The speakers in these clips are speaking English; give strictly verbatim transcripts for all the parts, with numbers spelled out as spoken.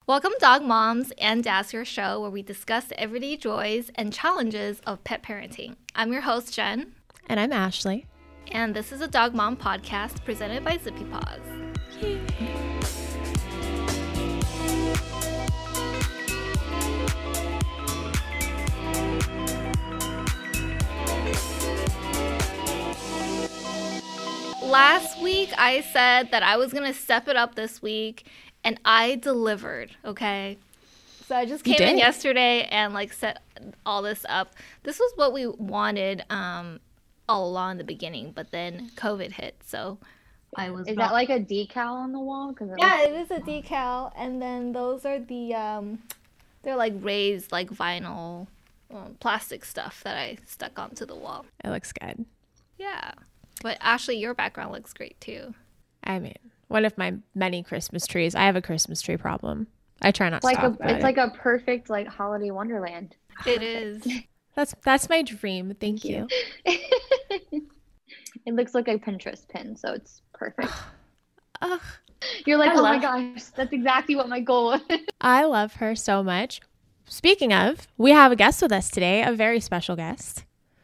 Welcome, dog moms and dads, to our show where we discuss the everyday joys and challenges of pet parenting. I'm your host, Jen. And I'm Ashley. And this is a Dog Mom podcast presented by Zippy Paws. Yay. Last week, I said that I was going to step it up this week, and I delivered, okay? So I just came in yesterday and, like, set all this up. This was what we wanted um, all along in the beginning, but then COVID hit, so I was Is not... that like a decal on the wall? Cause it yeah, looks... it is a decal, and then those are the, um, they're, like, raised, like, vinyl um, plastic stuff that I stuck onto the wall. It looks good. Yeah. But Ashley, your background looks great too. I mean, one of my many Christmas trees. I have a Christmas tree problem. I try not it's to like talk a, about It's it. like a perfect like holiday wonderland. It is. That's that's my dream. Thank you. It looks like a Pinterest pin, so it's perfect. Ugh. You're like, I oh love- my gosh, that's exactly what my goal was. I love her so much. Speaking of, we have a guest with us today, a very special guest.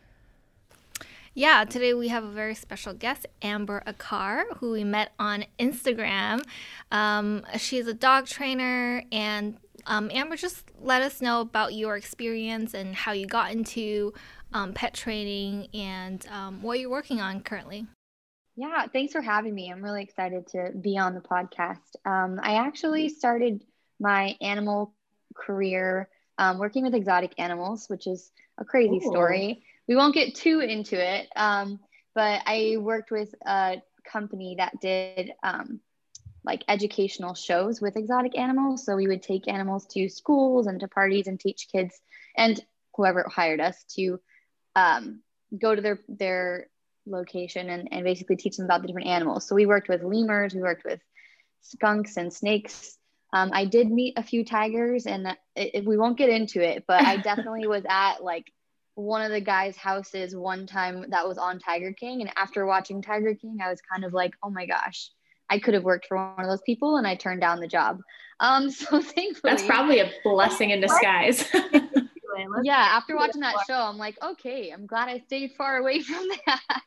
Yeah, today we have a very special guest, Amber Akar, who we met on Instagram. Um, she's a dog trainer, and um, Amber, just let us know about your experience and how you got into um, pet training and um, what you're working on currently. Yeah, thanks for having me. I'm really excited to be on the podcast. Um, I actually started my animal career um, working with exotic animals, which is a crazy Ooh. story. We won't get too into it, um, but I worked with a company that did um, like educational shows with exotic animals. So we would take animals to schools and to parties and teach kids and whoever hired us to um, go to their their location and, and basically teach them about the different animals. So we worked with lemurs, we worked with skunks and snakes. Um, I did meet a few tigers, and it, it, we won't get into it, but I definitely was at like one of the guys' houses one time that was on Tiger King. And after watching Tiger King, I was kind of like, oh my gosh, I could have worked for one of those people, and I turned down the job. Um, so thankfully. That's probably a blessing in disguise. Yeah, after watching that show, I'm like, okay, I'm glad I stayed far away from that.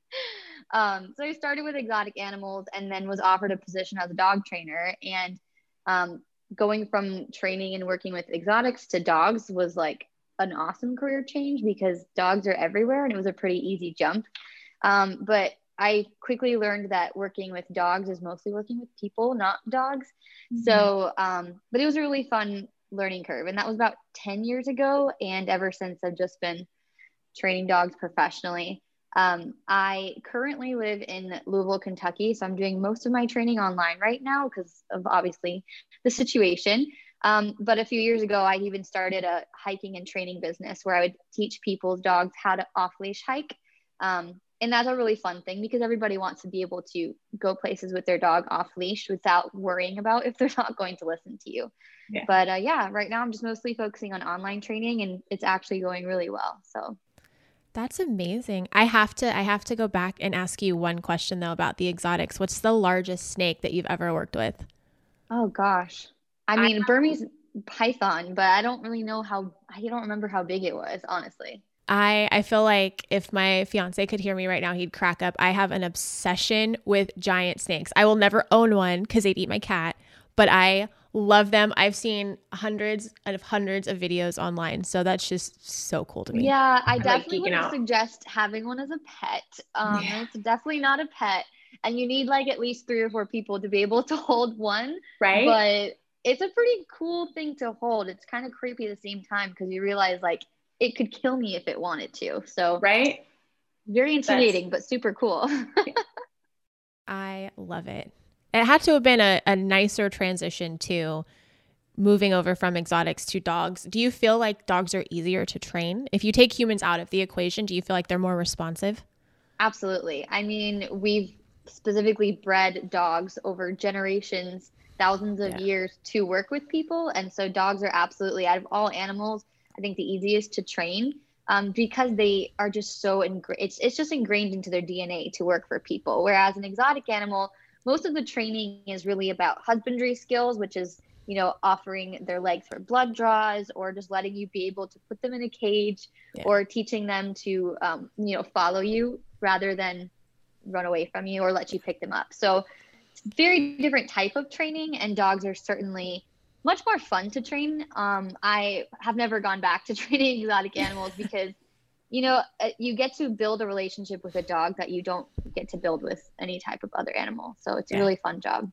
um, so I started with exotic animals and then was offered a position as a dog trainer. And um, going from training and working with exotics to dogs was like an awesome career change because dogs are everywhere, and it was a pretty easy jump. Um, but I quickly learned that working with dogs is mostly working with people, not dogs. Mm-hmm. So, um, but it was a really fun learning curve. And that was about ten years ago. And ever since, I've just been training dogs professionally. Um, I currently live in Louisville, Kentucky. So I'm doing most of my training online right now because of obviously the situation. Um, but a few years ago, I even started a hiking and training business where I would teach people's dogs how to off-leash hike. Um, and that's a really fun thing because everybody wants to be able to go places with their dog off-leash without worrying about if they're not going to listen to you. Yeah. But uh, yeah, right now I'm just mostly focusing on online training, and it's actually going really well. So that's amazing. I have to, I have to go back and ask you one question though about the exotics. What's the largest snake that you've ever worked with? Oh gosh. I mean, Burmese python, but I don't really know how, I don't remember how big it was, honestly. I, I feel like if my fiance could hear me right now, he'd crack up. I have an obsession with giant snakes. I will never own one because they'd eat my cat, but I love them. I've seen hundreds of hundreds of videos online. So that's just so cool to me. Yeah, I, I definitely like wouldn't out. suggest having one as a pet. Um, Yeah. It's definitely not a pet. And you need like at least three or four people to be able to hold one. Right. But it's a pretty cool thing to hold. It's kind of creepy at the same time because you realize like it could kill me if it wanted to. So right. Very intimidating, That's... but super cool. I love it. It had to have been a, a nicer transition to moving over from exotics to dogs. Do you feel like dogs are easier to train? If you take humans out of the equation, do you feel like they're more responsive? Absolutely. I mean, we've specifically bred dogs over generations, thousands of yeah. years to work with people. And so dogs are absolutely, out of all animals, I think the easiest to train um, because they are just so ingrained. It's, it's just ingrained into their D N A to work for people. Whereas an exotic animal, most of the training is really about husbandry skills, which is you know, offering their legs for blood draws, or just letting you be able to put them in a cage, yeah. or teaching them to, um, you know, follow you rather than run away from you or let you pick them up. So it's very different type of training, and dogs are certainly much more fun to train. Um, I have never gone back to training exotic animals because, you know, you get to build a relationship with a dog that you don't get to build with any type of other animal. So it's a yeah. really fun job.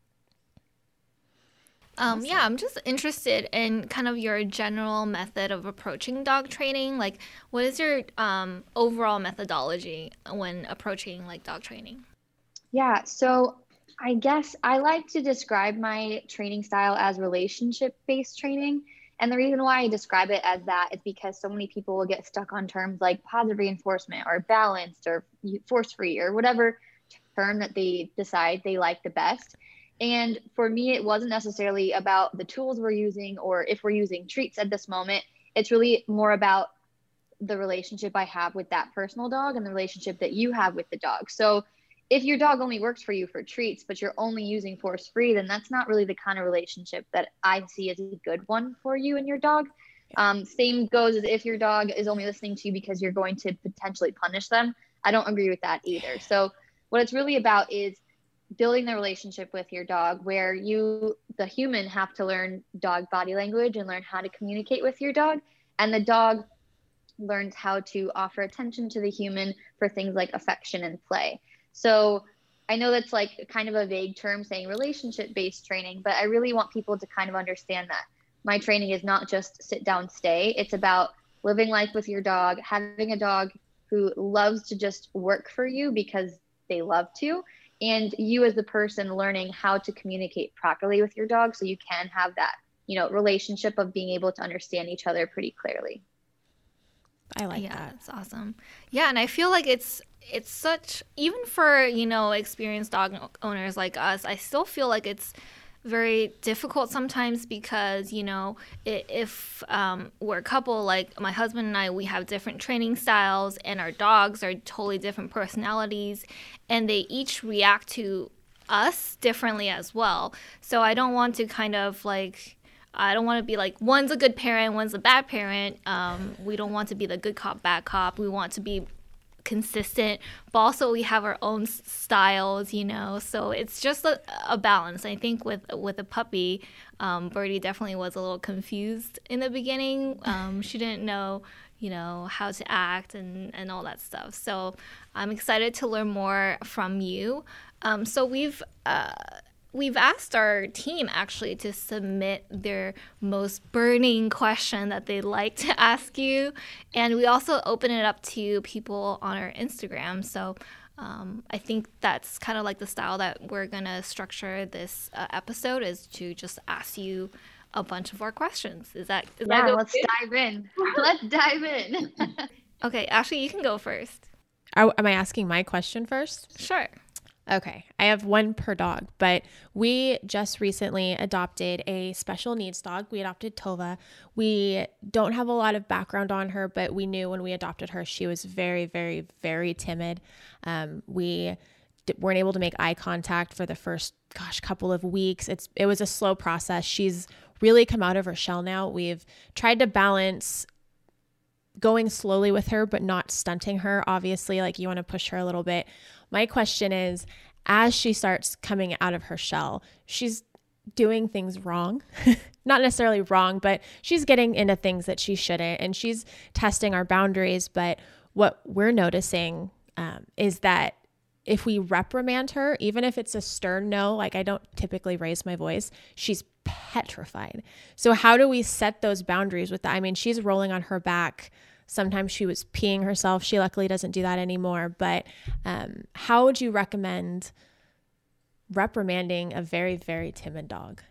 Um, yeah, I'm just interested in kind of your general method of approaching dog training. Like, what is your um, overall methodology when approaching like dog training? Yeah, so I guess I like to describe my training style as relationship-based training. And the reason why I describe it as that is because so many people will get stuck on terms like positive reinforcement or balanced or force-free or whatever term that they decide they like the best. And for me, it wasn't necessarily about the tools we're using or if we're using treats at this moment. It's really more about the relationship I have with that personal dog and the relationship that you have with the dog. So if your dog only works for you for treats, but you're only using force free, then that's not really the kind of relationship that I see as a good one for you and your dog. Um, same goes as if your dog is only listening to you because you're going to potentially punish them. I don't agree with that either. So what it's really about is building the relationship with your dog, where you, the human, have to learn dog body language and learn how to communicate with your dog. And the dog learns how to offer attention to the human for things like affection and play. So I know that's like kind of a vague term saying relationship-based training, but I really want people to kind of understand that my training is not just sit down, stay. It's about living life with your dog, having a dog who loves to just work for you because they love to, and you as the person learning how to communicate properly with your dog so you can have that, you know, relationship of being able to understand each other pretty clearly. I like yeah, that. Yeah, it's awesome. Yeah, and I feel like it's it's such, even for, you know, experienced dog owners like us, I still feel like it's very difficult sometimes because, you know, if um, we're a couple, like my husband and I, we have different training styles and our dogs are totally different personalities and they each react to us differently as well. So I don't want to kind of like, I don't want to be like, one's a good parent, one's a bad parent. Um, we don't want to be the good cop, bad cop. We want to be consistent, but also we have our own styles, you know, so it's just a, a balance. I think with with a puppy, um, Birdie definitely was a little confused in the beginning. Um, she didn't know, you know, how to act and, and all that stuff. So I'm excited to learn more from you. Um, so we've uh, We've asked our team actually to submit their most burning question that they'd like to ask you. And we also open it up to people on our Instagram. So um, I think that's kind of like the style that we're going to structure this uh, episode, is to just ask you a bunch of our questions. Is that is yeah, that let's dive in. Let's dive in. Okay, Ashley, you can go first. Are, am I asking my question first? Sure. Okay, I have one per dog, but we just recently adopted a special needs dog. We adopted Tova. We don't have a lot of background on her, but we knew when we adopted her, she was very, very, very timid. Um, we d- weren't able to make eye contact for the first, gosh, couple of weeks. It's It was a slow process. She's really come out of her shell now. We've tried to balance going slowly with her, but not stunting her. Obviously, like, you want to push her a little bit. My question is, as she starts coming out of her shell, she's doing things wrong, not necessarily wrong, but she's getting into things that she shouldn't, and she's testing our boundaries. But what we're noticing um, is that if we reprimand her, even if it's a stern no, like I don't typically raise my voice, she's petrified. So how do we set those boundaries with that? I mean, she's rolling on her back. Sometimes she was peeing herself. She luckily doesn't do that anymore. But um, how would you recommend reprimanding a very, very timid dog?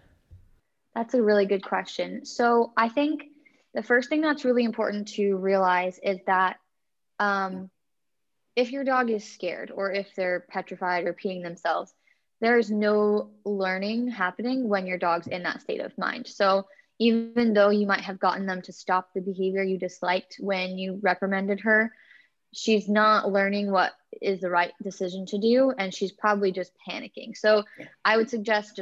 That's a really good question. So I think the first thing that's really important to realize is that um, if your dog is scared or if they're petrified or peeing themselves, there is no learning happening when your dog's in that state of mind. So even though you might have gotten them to stop the behavior you disliked when you reprimanded her, she's not learning what is the right decision to do, and she's probably just panicking. So I would suggest just like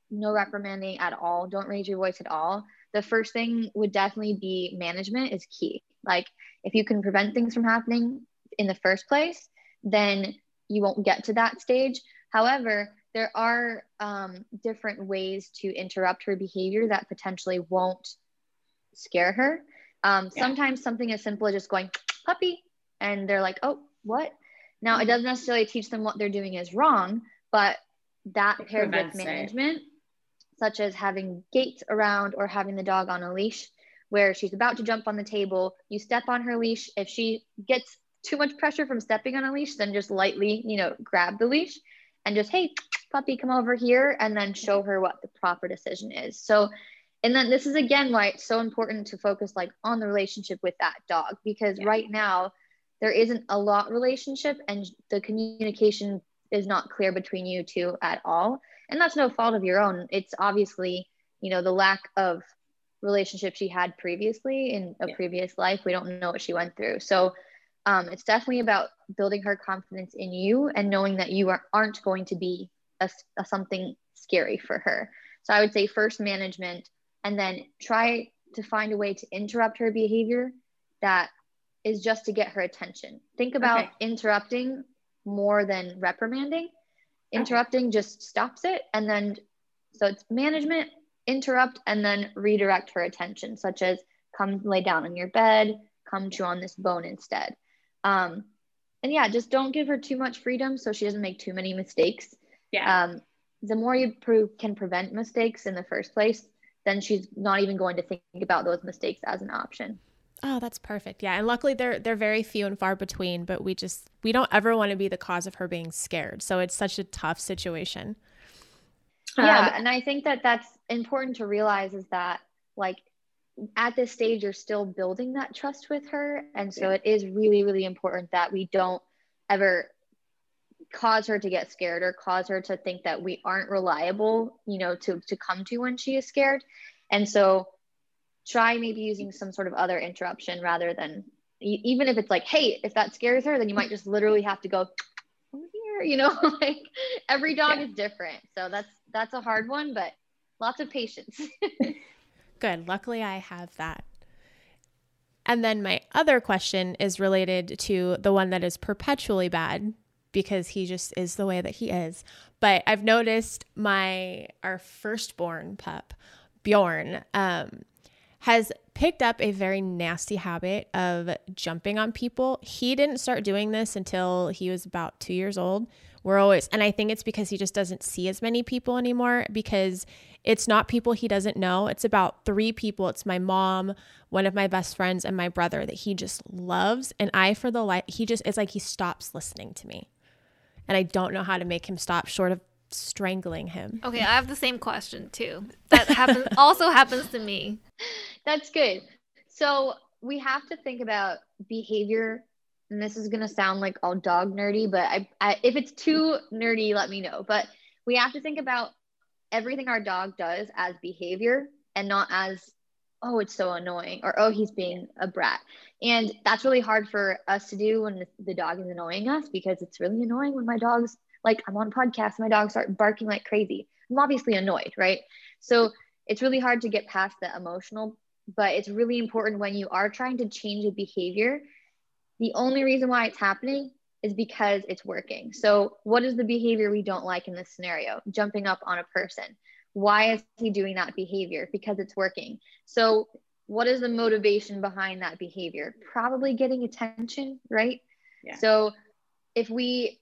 no reprimanding at all, don't raise your voice at all, the first thing would definitely be management is key. Like if you can prevent things from happening in the first place, then you won't get to that stage. However, there are um, different ways to interrupt her behavior that potentially won't scare her. Um, yeah. Sometimes something as simple as just going puppy, and they're like, oh, what? Now mm-hmm. It doesn't necessarily teach them what they're doing is wrong, but that it paired with management, it. such as having gates around or having the dog on a leash where she's about to jump on the table, you step on her leash. If she gets too much pressure from stepping on a leash, then just lightly, you know, grab the leash and just, hey, puppy, come over here, and then show her what the proper decision is. So, and then this is again why it's so important to focus like on the relationship with that dog, because yeah. right now there isn't a lot relationship and the communication is not clear between you two at all. And that's no fault of your own. It's obviously, you know, the lack of relationship she had previously in a yeah. previous life. We don't know what she went through. So um, it's definitely about building her confidence in you and knowing that you are, aren't going to be a, a something scary for her. So I would say first management, and then try to find a way to interrupt her behavior that is just to get her attention. Think about okay. interrupting more than reprimanding. Interrupting okay. just stops it. And then, so it's management, interrupt, and then redirect her attention, such as come lay down on your bed, come chew on this bone instead. Um, and yeah, just don't give her too much freedom so she doesn't make too many mistakes. Yeah. Um, the more you pro- can prevent mistakes in the first place, then she's not even going to think about those mistakes as an option. Oh, that's perfect. Yeah. And luckily they're, they're very few and far between, but we just, we don't ever want to be the cause of her being scared. So it's such a tough situation. Yeah. Um, and I think that that's important to realize is that like at this stage, you're still building that trust with her. And so yeah. it is really, really important that we don't ever cause her to get scared or cause her to think that we aren't reliable, you know, to, to come to when she is scared. And so try maybe using some sort of other interruption rather than, even if it's like, hey, if that scares her, then you might just literally have to go over here, you know, like every dog yeah. is different. So that's, that's a hard one, but lots of patience. Good. Luckily I have that. And then my other question is related to the one that is perpetually bad, because he just is the way that he is. But I've noticed my, our firstborn pup, Bjorn, um, has picked up a very nasty habit of jumping on people. He didn't start doing this until he was about two years old. We're always, and I think it's because he just doesn't see as many people anymore, because it's not people he doesn't know. It's about three people. It's my mom, one of my best friends, and my brother that he just loves. And I, for the life, he just, it's like he stops listening to me. And I don't know how to make him stop short of strangling him. Okay, I have the same question too. That happens also happens to me. That's good. So we have to think about behavior, and this is going to sound like all dog nerdy, but I, I, if it's too nerdy, let me know. But we have to think about everything our dog does as behavior and not as, oh, it's so annoying, or, oh, he's being a brat. And that's really hard for us to do when the, the dog is annoying us, because it's really annoying when my dog's like, I'm on podcasts, my dogs start barking like crazy. I'm obviously annoyed, right? So it's really hard to get past the emotional, but it's really important when you are trying to change a behavior. The only reason why it's happening is because it's working. So what is the behavior we don't like in this scenario? Jumping up on a person. Why is he doing that behavior? Because it's working. So what is the motivation behind that behavior? Probably getting attention, right? Yeah. So if we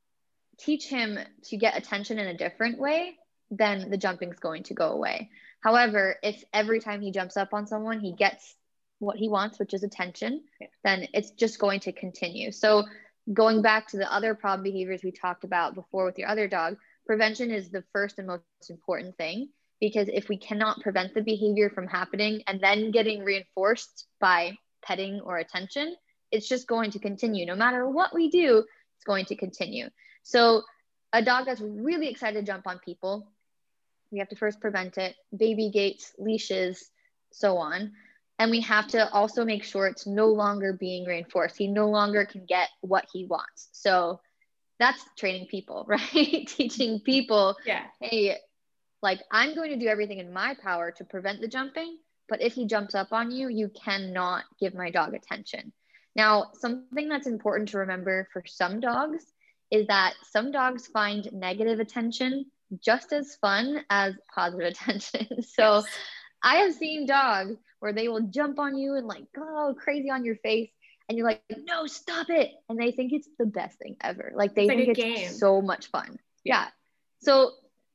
teach him to get attention in a different way, then the jumping is going to go away. However, if every time he jumps up on someone, he gets what he wants, which is attention, yeah. then it's just going to continue. So going back to the other problem behaviors we talked about before with your other dog, prevention is the first and most important thing, because if we cannot prevent the behavior from happening and then getting reinforced by petting or attention, it's just going to continue. No matter what we do, it's going to continue. So a dog that's really excited to jump on people, we have to first prevent it, baby gates, leashes, so on. And we have to also make sure it's no longer being reinforced. He no longer can get what he wants. So that's training people, right? Teaching people, yeah. hey, Like, I'm going to do everything in my power to prevent the jumping, but if he jumps up on you, you cannot give my dog attention. Now, something that's important to remember for some dogs is that some dogs find negative attention just as fun as positive attention. So yes. I have seen dogs where they will jump on you and like go crazy on your face, and you're like, no, stop it. And they think it's the best thing ever. Like, they it's think like it's game. so much fun. Yeah. yeah. So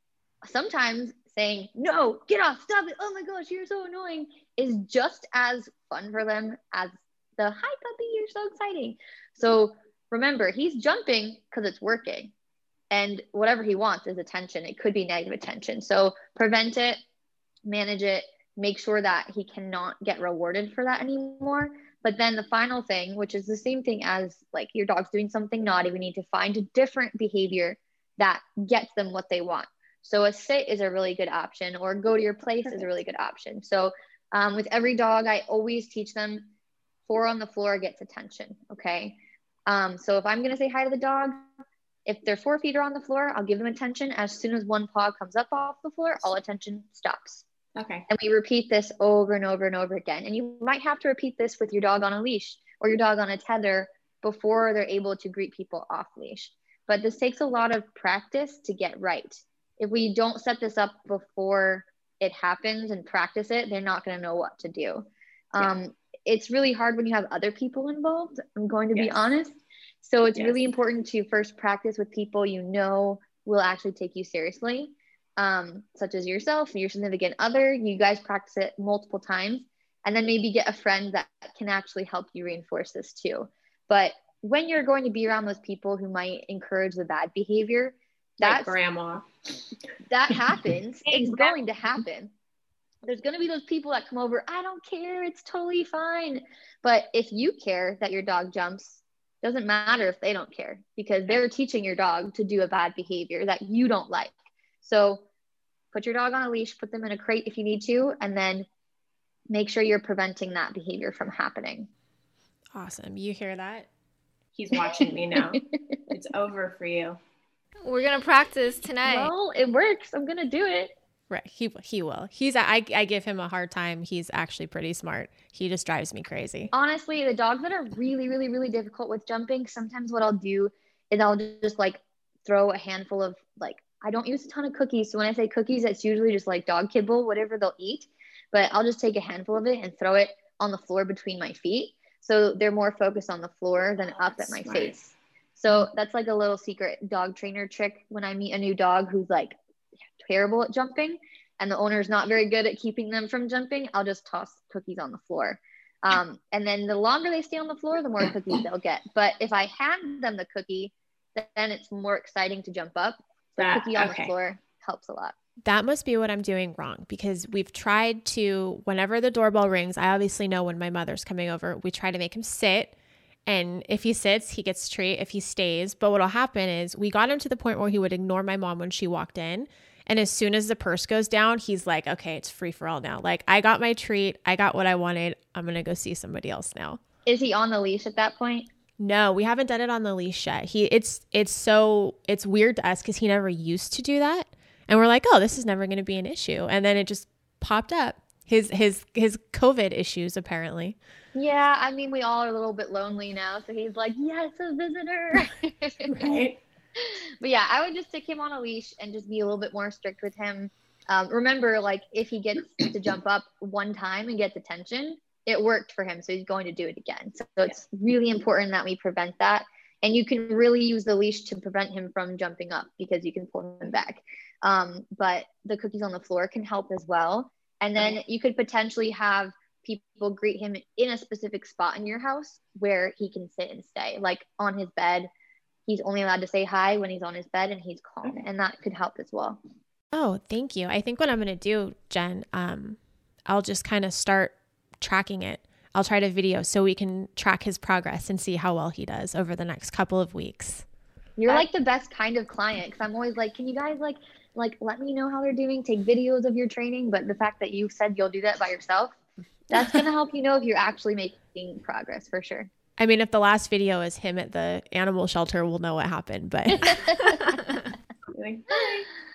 sometimes saying, no, get off, stop it, oh my gosh, you're so annoying, is just as fun for them as the hi puppy, you're so exciting. So remember, he's jumping because it's working, and whatever he wants is attention. It could be negative attention. So prevent it, manage it, make sure that he cannot get rewarded for that anymore. But then the final thing, which is the same thing as like your dog's doing something naughty, we need to find a different behavior that gets them what they want. So a sit is a really good option, or go to your place Perfect. Is a really good option. So um, with every dog, I always teach them four on the floor gets attention. Okay. Um, so if I'm going to say hi to the dog, if their four feet are on the floor, I'll give them attention. As soon as one paw comes up off the floor, all attention stops. Okay. And we repeat this over and over and over again. And you might have to repeat this with your dog on a leash or your dog on a tether before they're able to greet people off leash. But this takes a lot of practice to get right. If we don't set this up before it happens and practice it, they're not going to know what to do. Yeah. Um, it's really hard when you have other people involved. I'm going to yes. be honest. So it's yes. really important to first practice with people you know will actually take you seriously, um, such as yourself, your significant other. You guys practice it multiple times, and then maybe get a friend that can actually help you reinforce this too. But when you're going to be around those people who might encourage the bad behavior, that's like grandma. That happens. It's going to happen. There's going to be those people that come over. I don't care. It's totally fine. But if you care that your dog jumps, doesn't matter if they don't care, because they're teaching your dog to do a bad behavior that you don't like. So put your dog on a leash, put them in a crate if you need to, and then make sure you're preventing that behavior from happening. Awesome. You hear that? He's watching me now. It's over for you. We're going to practice tonight. Well, it works. I'm going to do it. Right. He he will. He's I I give him a hard time. He's actually pretty smart. He just drives me crazy. Honestly, the dogs that are really, really, really difficult with jumping, sometimes what I'll do is I'll just like throw a handful of like, I don't use a ton of cookies. So when I say cookies, it's usually just like dog kibble, whatever they'll eat. But I'll just take a handful of it and throw it on the floor between my feet. So they're more focused on the floor than up at my smart. face. So that's like a little secret dog trainer trick. When I meet a new dog who's like terrible at jumping and the owner's not very good at keeping them from jumping, I'll just toss cookies on the floor. Um, and then the longer they stay on the floor, the more cookies they'll get. But if I hand them the cookie, then it's more exciting to jump up. The that, cookie on okay. the floor helps a lot. That must be what I'm doing wrong, because we've tried to, whenever the doorbell rings, I obviously know when my mother's coming over, we try to make him sit. And if he sits, he gets a treat. If he stays, but what'll happen is we got him to the point where he would ignore my mom when she walked in. And as soon as the purse goes down, he's like, okay, it's free for all now. Like, I got my treat. I got what I wanted. I'm going to go see somebody else now. Is he on the leash at that point? No, we haven't done it on the leash yet. He, it's, it's so, it's weird to us because he never used to do that. And we're like, oh, this is never going to be an issue. And then it just popped up. His, his, his COVID issues, apparently. Yeah. I mean, we all are a little bit lonely now. So he's like, yes, a visitor. Right. But yeah, I would just stick him on a leash and just be a little bit more strict with him. Um, remember, like, if he gets to jump up one time and gets attention, it worked for him. So he's going to do it again. So, so it's really important that we prevent that. And you can really use the leash to prevent him from jumping up because you can pull him back. Um, but the cookies on the floor can help as well. And then you could potentially have people greet him in a specific spot in your house where he can sit and stay, like on his bed. He's only allowed to say hi when he's on his bed and he's calm, and that could help as well. Oh, thank you. I think what I'm going to do, Jen, um, I'll just kind of start tracking it. I'll try to video so we can track his progress and see how well he does over the next couple of weeks. You're like the best kind of client, because I'm always like, can you guys like, like let me know how they're doing, take videos of your training. But the fact that you said you'll do that by yourself, that's going to help you know if you're actually making progress for sure. I mean, if the last video is him at the animal shelter, we'll know what happened, but Sounds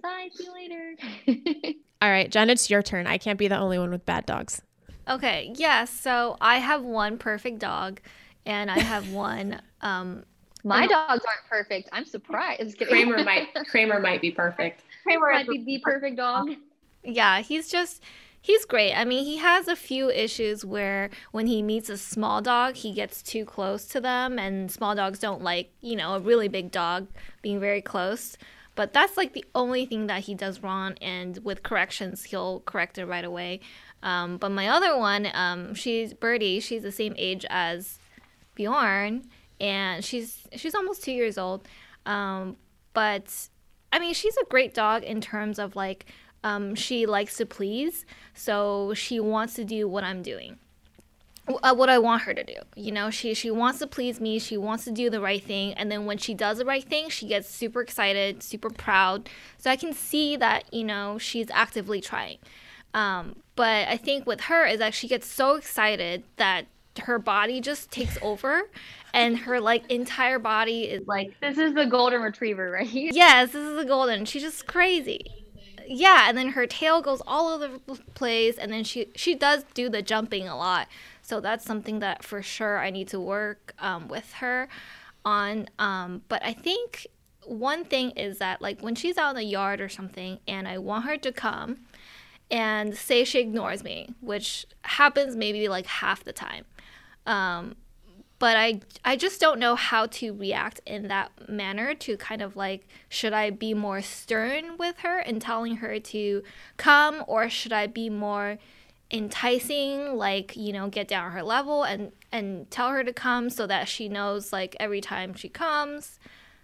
bye, see you later. All right, Jen, it's your turn. I can't be the only one with bad dogs. Okay, yeah, so I have one perfect dog, and I have one. Um, My dogs aren't perfect. I'm surprised. Kramer might Kramer might be perfect. Kramer might be the perfect dog. Yeah, he's just he's great. I mean, he has a few issues where when he meets a small dog, he gets too close to them, and small dogs don't like, you know, a really big dog being very close. But that's like the only thing that he does wrong, and with corrections, he'll correct it right away. Um, but my other one, um, she's Birdie. She's the same age as Bjorn, and she's she's almost two years old. Um, but I mean, she's a great dog in terms of like um, she likes to please, so she wants to do what I'm doing, uh, what I want her to do. You know, she she wants to please me. She wants to do the right thing, and then when she does the right thing, she gets super excited, super proud. So I can see that, you know, she's actively trying. Um, but I think with her is that she gets so excited that her body just takes over, and her like entire body is like, this is the golden retriever, right? yes, this is the golden. She's just crazy. Yeah, and then her tail goes all over the place, and then she she does do the jumping a lot. So that's something that for sure I need to work um, with her on. Um, but I think one thing is that like when she's out in the yard or something, and I want her to come and say she ignores me, which happens maybe like half the time. Um, but I, I just don't know how to react in that manner to kind of like, should I be more stern with her and telling her to come, or should I be more enticing, like, you know, get down her level and, and tell her to come so that she knows like every time she comes,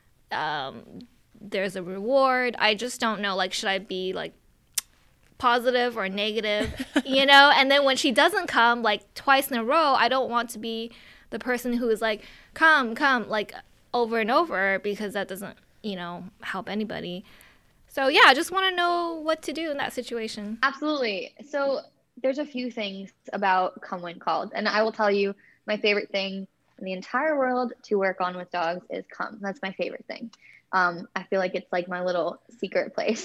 um, there's a reward. I just don't know, like, should I be like positive or negative, you know? And then when she doesn't come like twice in a row, I don't want to be the person who is like, come, come, like over and over, because that doesn't, you know, help anybody. So yeah, I just want to know what to do in that situation. Absolutely. So there's a few things about come when called, and I will tell you my favorite thing in the entire world to work on with dogs is come. That's my favorite thing. Um, I feel like it's like my little secret place.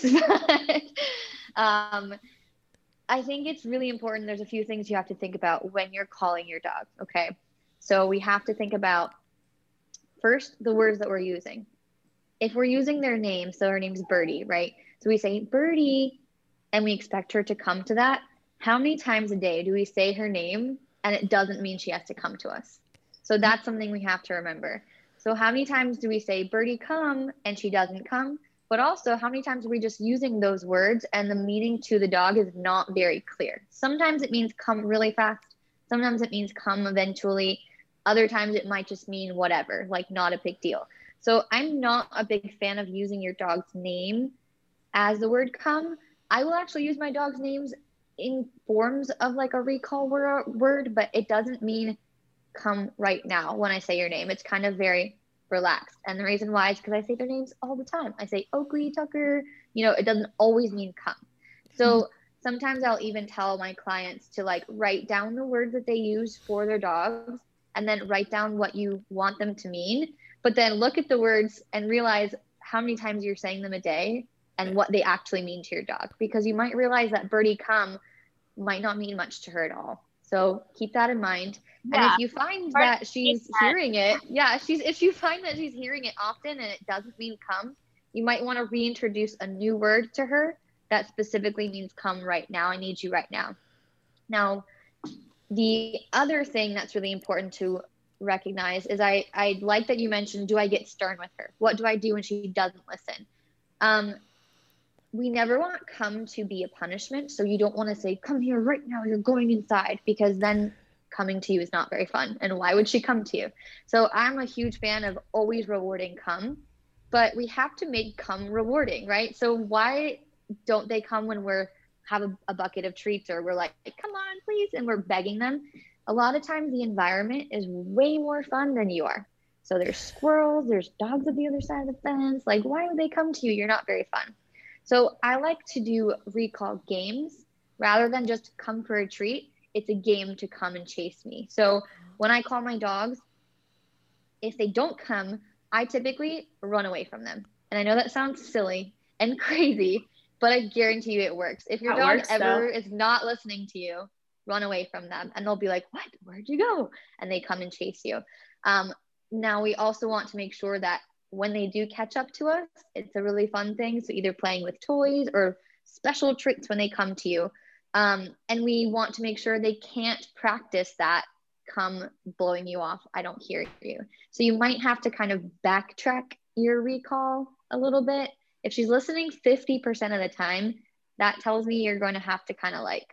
Um, I think it's really important. There's a few things you have to think about when you're calling your dog. Okay. So we have to think about first the words that we're using. If we're using their name, so her name's Birdie, right? So we say Birdie, and we expect her to come to that. How many times a day do we say her name and it doesn't mean she has to come to us? So that's something we have to remember. So how many times do we say Birdie come and she doesn't come? But also, how many times are we just using those words and the meaning to the dog is not very clear? Sometimes it means come really fast. Sometimes it means come eventually. Other times it might just mean whatever, like not a big deal. So I'm not a big fan of using your dog's name as the word come. I will actually use my dog's names in forms of like a recall word, but it doesn't mean come right now when I say your name. It's kind of very relaxed. And the reason why is because I say their names all the time. I say Oakley, Tucker, you know, it doesn't always mean come. So sometimes I'll even tell my clients to like write down the words that they use for their dogs and then write down what you want them to mean, but then look at the words and realize how many times you're saying them a day and what they actually mean to your dog, because you might realize that Birdie come might not mean much to her at all. So keep that in mind. Yeah. And if you find that she's hearing it, yeah, she's if you find that she's hearing it often and it doesn't mean come, you might want to reintroduce a new word to her that specifically means come right now. I need you right now. Now, the other thing that's really important to recognize is I, I like that you mentioned, do I get stern with her? What do I do when she doesn't listen? Um, we never want come to be a punishment. So you don't want to say, come here right now, you're going inside, because then coming to you is not very fun. And why would she come to you? So I'm a huge fan of always rewarding come, but we have to make come rewarding, right? So why don't they come when we're have a, a bucket of treats, or we're like, come on, please, and we're begging them? A lot of times the environment is way more fun than you are. So there's squirrels, there's dogs at the other side of the fence. Like, why would they come to you? You're not very fun. So I like to do recall games rather than just come for a treat. It's a game to come and chase me. So when I call my dogs, if they don't come, I typically run away from them. And I know that sounds silly, and crazy, but I guarantee you it works. If your That dog works, ever though. is not listening to you, run away from them and they'll be like, what, where'd you go? And they come and chase you. Um, now we also want to make sure that when they do catch up to us, it's a really fun thing. So either playing with toys or special treats when they come to you. Um, and we want to make sure they can't practice that come blowing you off. I don't hear you. So you might have to kind of backtrack your recall a little bit. If she's listening fifty percent of the time, that tells me you're going to have to kind of like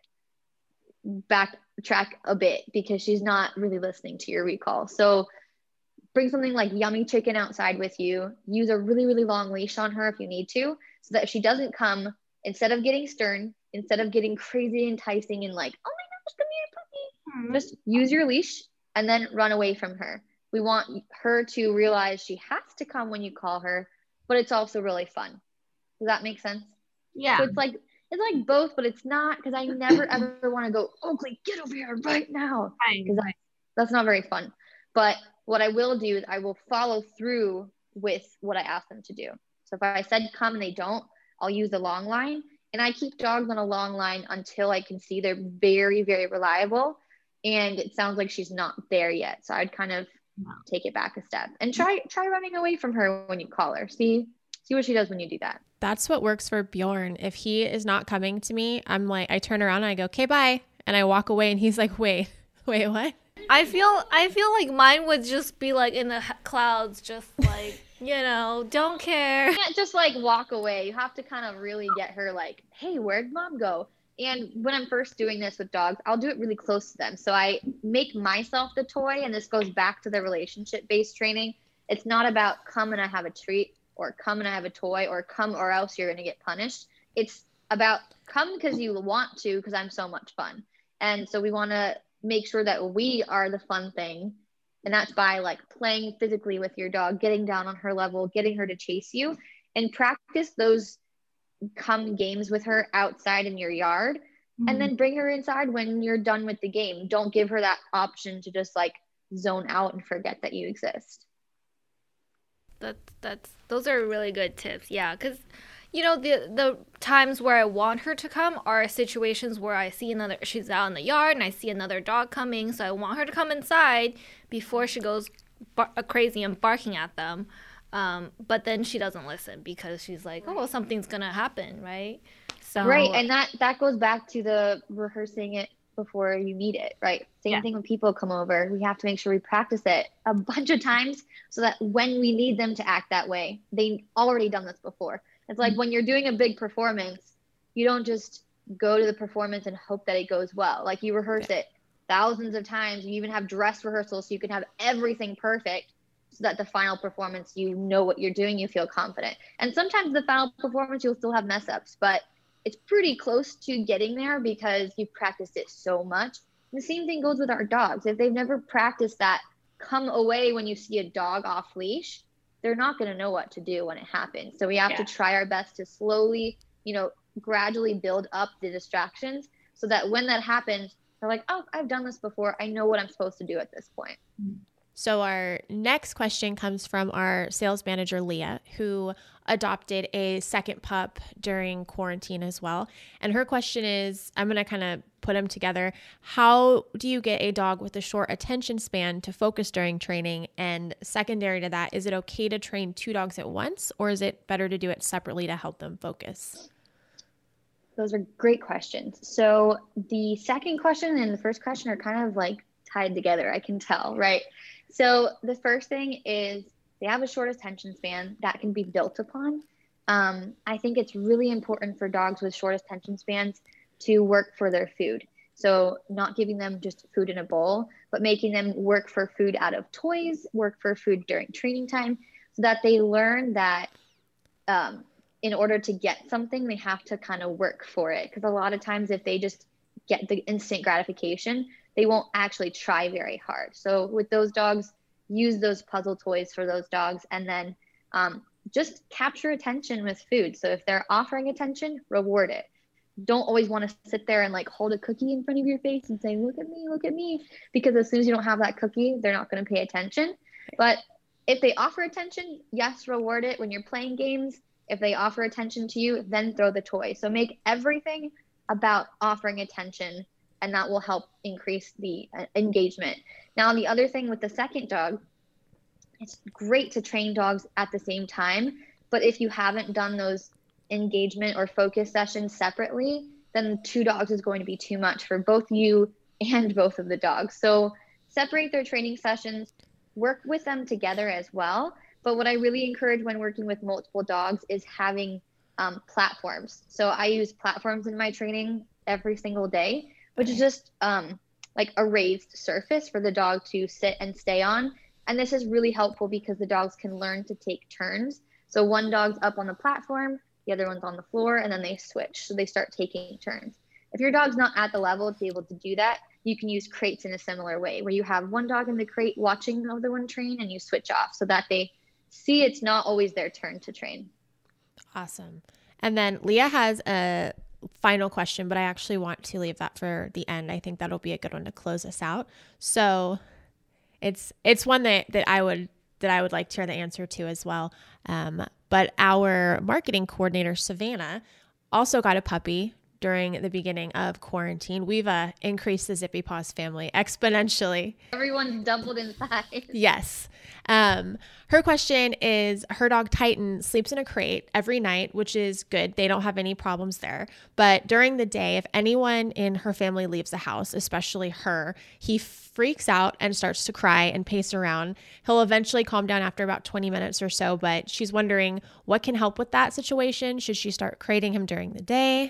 backtrack a bit because she's not really listening to your recall. So bring something like Yummy Chicken outside with you. Use a really, really long leash on her if you need to, so that if she doesn't come, instead of getting stern, instead of getting crazy enticing and like, oh my gosh, come here, puppy, mm-hmm. just use your leash and then run away from her. We want her to realize she has to come when you call her, but it's also really fun. Does that make sense? Yeah. So it's like, it's like both, but it's not, because I never ever want to go, Oakley, get over here right now. Because right. that's not very fun. But what I will do is I will follow through with what I ask them to do. So if I said come and they don't, I'll use the long line. And I keep dogs on a long line until I can see they're very, very reliable. And it sounds like she's not there yet. So I'd kind of no. take it back a step and try try running away from her when you call her. See see what she does when you do that. That's what works for Bjorn. If he is not coming to me, I'm like, I turn around and I go, okay, bye. And I walk away and he's like, wait, wait, what? I feel I feel like mine would just be like in the clouds, just like, you know, don't care. You can't just like walk away. You have to kind of really get her like, hey, where'd mom go? And when I'm first doing this with dogs, I'll do it really close to them. So I make myself the toy, and this goes back to the relationship-based training. It's not about come and I have a treat, or come and I have a toy, or come or else you're going to get punished. It's about come because you want to, because I'm so much fun. And so we want to make sure that we are the fun thing. And that's by like playing physically with your dog, getting down on her level, getting her to chase you, and practice those come games with her outside in your yard. Mm-hmm. And then bring her inside when you're done with the game. Don't give her that option to just like zone out and forget that you exist. That's, that's, those are really good tips. Yeah. Cause you know, the the times where I want her to come are situations where I see another, she's out in the yard and I see another dog coming. So I want her to come inside before she goes bar- crazy and barking at them. Um, but then she doesn't listen because she's like, oh, well, something's going to happen, right? So Right. And that, that goes back to the rehearsing it before you meet it, right? Same yeah. thing when people come over. We have to make sure we practice it a bunch of times so that when we need them to act that way, they've already done this before. It's like when you're doing a big performance, you don't just go to the performance and hope that it goes well. Like you rehearse it thousands of times. You even have dress rehearsals so you can have everything perfect so that the final performance, you know what you're doing, you feel confident. And sometimes the final performance, you'll still have mess ups, but it's pretty close to getting there because you've practiced it so much. And the same thing goes with our dogs. If they've never practiced that come away when you see a dog off leash, they're not going to know what to do when it happens. So we have yeah. to try our best to slowly, you know, gradually build up the distractions so that when that happens, they're like, oh, I've done this before. I know what I'm supposed to do at this point. So our next question comes from our sales manager, Leah, who adopted a second pup during quarantine as well. And her question is, I'm going to kind of put them together. How do you get a dog with a short attention span to focus during training? And secondary to that, is it okay to train two dogs at once, or is it better to do it separately to help them focus? Those are great questions. So the second question and the first question are kind of like tied together, I can tell, right? So the first thing is they have a short attention span that can be built upon. Um, I think it's really important for dogs with short attention spans to work for their food. So not giving them just food in a bowl, but making them work for food out of toys, work for food during training time, so that they learn that um, in order to get something, they have to kind of work for it. Because a lot of times if they just get the instant gratification, they won't actually try very hard. So with those dogs, use those puzzle toys for those dogs, and then um, just capture attention with food. So if they're offering attention, reward it. Don't always want to sit there and like hold a cookie in front of your face and say, look at me, look at me. Because as soon as you don't have that cookie, they're not going to pay attention. But if they offer attention, yes, reward it when you're playing games. If they offer attention to you, then throw the toy. So make everything about offering attention, and that will help increase the uh, engagement. Now, the other thing with the second dog, it's great to train dogs at the same time, but if you haven't done those engagement or focus sessions separately, then two dogs is going to be too much for both you and both of the dogs. So separate their training sessions, work with them together as well. But what I really encourage when working with multiple dogs is having um, platforms. So I use platforms in my training every single day, which is just um, like a raised surface for the dog to sit and stay on. And this is really helpful because the dogs can learn to take turns. So one dog's up on the platform, the other one's on the floor, and then they switch. So they start taking turns. If your dog's not at the level to be able to do that, you can use crates in a similar way, where you have one dog in the crate watching the other one train, and you switch off so that they see it's not always their turn to train. Awesome. And then Leah has a final question, but I actually want to leave that for the end. I think that'll be a good one to close us out. So it's it's one that, that I would that I would like to hear the answer to as well. Um, but our marketing coordinator, Savannah, also got a puppy during the beginning of quarantine. We've uh, increased the Zippy Paws family exponentially. Everyone's doubled in size. Yes. Um, her question is, her dog Titan sleeps in a crate every night, which is good. They don't have any problems there. But during the day, if anyone in her family leaves the house, especially her, he freaks out and starts to cry and pace around. He'll eventually calm down after about twenty minutes or so, but she's wondering what can help with that situation. Should she start crating him during the day?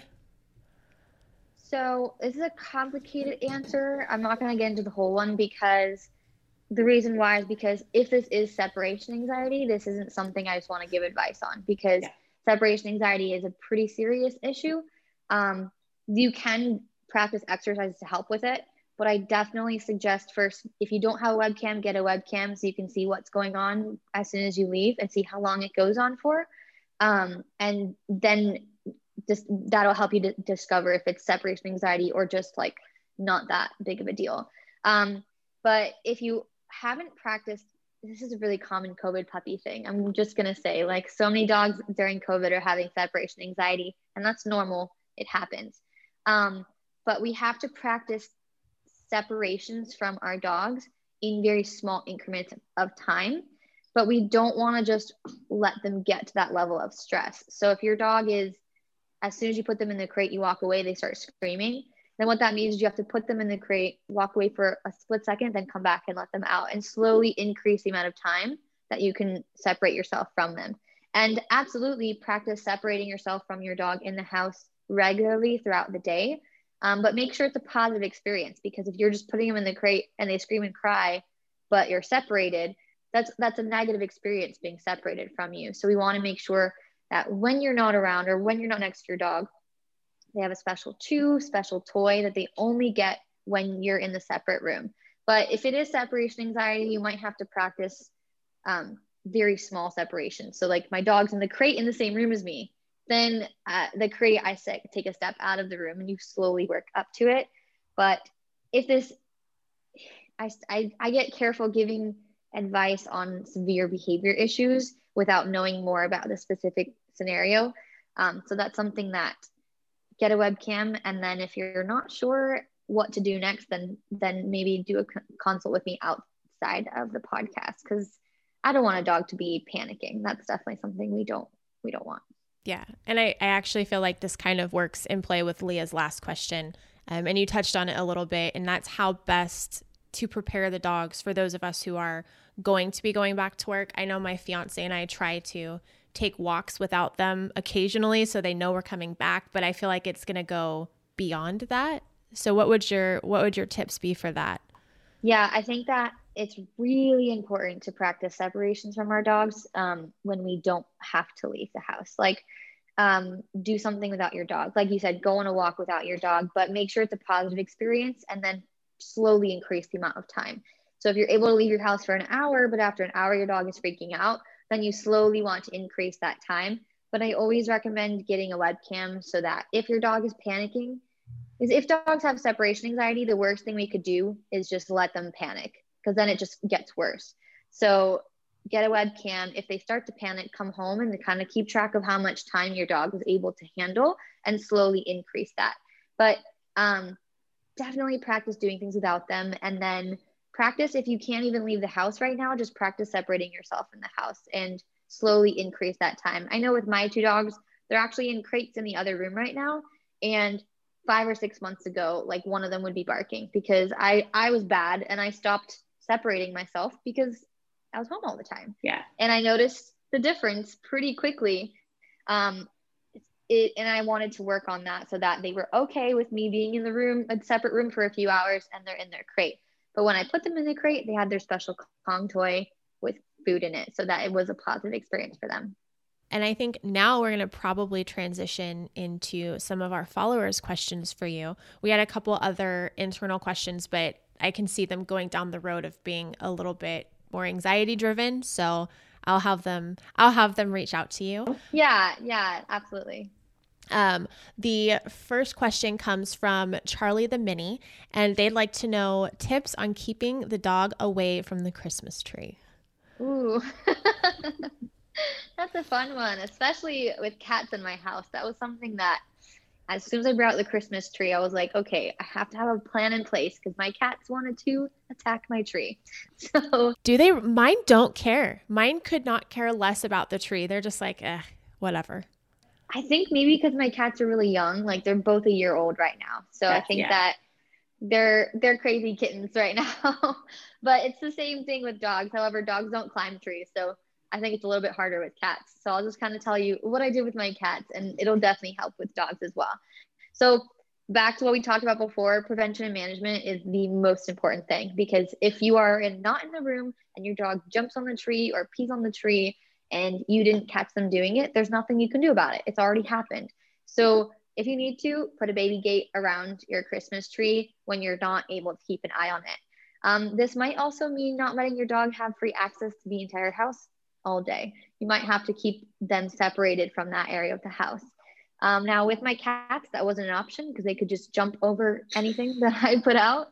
So this is a complicated answer. I'm not going to get into the whole one, because the reason why is because if this is separation anxiety, this isn't something I just want to give advice on, because yeah. separation anxiety is a pretty serious issue. Um, you can practice exercises to help with it, but I definitely suggest first, if you don't have a webcam, get a webcam so you can see what's going on as soon as you leave and see how long it goes on for. Um, and then just that'll help you to discover if it's separation anxiety or just like not that big of a deal. Um, but if you haven't practiced, this is a really common COVID puppy thing. I'm just going to say, like, so many dogs during COVID are having separation anxiety, and that's normal. It happens. Um, but we have to practice separations from our dogs in very small increments of time, but we don't want to just let them get to that level of stress. So if your dog is, as soon as you put them in the crate, you walk away, they start screaming, then what that means is you have to put them in the crate, walk away for a split second, then come back and let them out, and slowly increase the amount of time that you can separate yourself from them. And absolutely practice separating yourself from your dog in the house regularly throughout the day. Um, but make sure it's a positive experience, because if you're just putting them in the crate and they scream and cry, but you're separated, that's, that's a negative experience being separated from you. So we want to make sure that when you're not around or when you're not next to your dog, they have a special chew, special toy that they only get when you're in the separate room. But if it is separation anxiety, you might have to practice um, very small separations. So like, my dog's in the crate in the same room as me, then uh, the crate, I say, take a step out of the room and you slowly work up to it. But if this, I, I, I get careful giving advice on severe behavior issues without knowing more about the specific scenario. Um, so that's something that, get a webcam. And then if you're not sure what to do next, then, then maybe do a consult with me outside of the podcast. Cause I don't want a dog to be panicking. That's definitely something we don't, we don't want. Yeah. And I, I actually feel like this kind of works in play with Leah's last question. Um, and you touched on it a little bit, and that's how best to prepare the dogs for those of us who are going to be going back to work. I know my fiance and I try to take walks without them occasionally so they know we're coming back, but I feel like it's going to go beyond that. So what would your what would your tips be for that? Yeah, I think that it's really important to practice separations from our dogs um, when we don't have to leave the house. Like um, do something without your dog. Like you said, go on a walk without your dog, but make sure it's a positive experience, and then slowly increase the amount of time. So if you're able to leave your house for an hour, but after an hour your dog is freaking out, then you slowly want to increase that time. But I always recommend getting a webcam so that if your dog is panicking, is if dogs have separation anxiety, the worst thing we could do is just let them panic, because then it just gets worse. So get a webcam. If they start to panic, come home and to kind of keep track of how much time your dog was able to handle and slowly increase that. But um, definitely practice doing things without them. And then practice, if you can't even leave the house right now, just practice separating yourself from the house and slowly increase that time. I know with my two dogs, they're actually in crates in the other room right now. And five or six months ago, like one of them would be barking because I, I was bad and I stopped separating myself because I was home all the time. Yeah. And I noticed the difference pretty quickly. Um, it, and I wanted to work on that so that they were okay with me being in the room, a separate room for a few hours, and they're in their crate. But when I put them in the crate, they had their special Kong toy with food in it so that it was a positive experience for them. And I think now we're going to probably transition into some of our followers' questions for you. We had a couple other internal questions, but I can see them going down the road of being a little bit more anxiety driven. So I'll have them, I'll have them reach out to you. Yeah, yeah, absolutely. Um, the first question comes from Charlie the Mini, and they'd like to know tips on keeping the dog away from the Christmas tree. Ooh, that's a fun one, especially with cats in my house. That was something that as soon as I brought out the Christmas tree, I was like, okay, I have to have a plan in place because my cats wanted to attack my tree. So do they? Mine don't care. Mine could not care less about the tree. They're just like, eh, whatever. I think maybe because my cats are really young, like they're both a year old right now. So yeah, I think yeah. that they're they're crazy kittens right now. But it's the same thing with dogs. However, dogs don't climb trees. So I think it's a little bit harder with cats. So I'll just kind of tell you what I did with my cats, and it'll definitely help with dogs as well. So back to what we talked about before, prevention and management is the most important thing, because if you are in, not in the room and your dog jumps on the tree or pees on the tree and you didn't catch them doing it, there's nothing you can do about it. It's already happened. So if you need to, put a baby gate around your Christmas tree when you're not able to keep an eye on it. Um, this might also mean not letting your dog have free access to the entire house all day. You might have to keep them separated from that area of the house. Um, now with my cats, that wasn't an option because they could just jump over anything that I put out.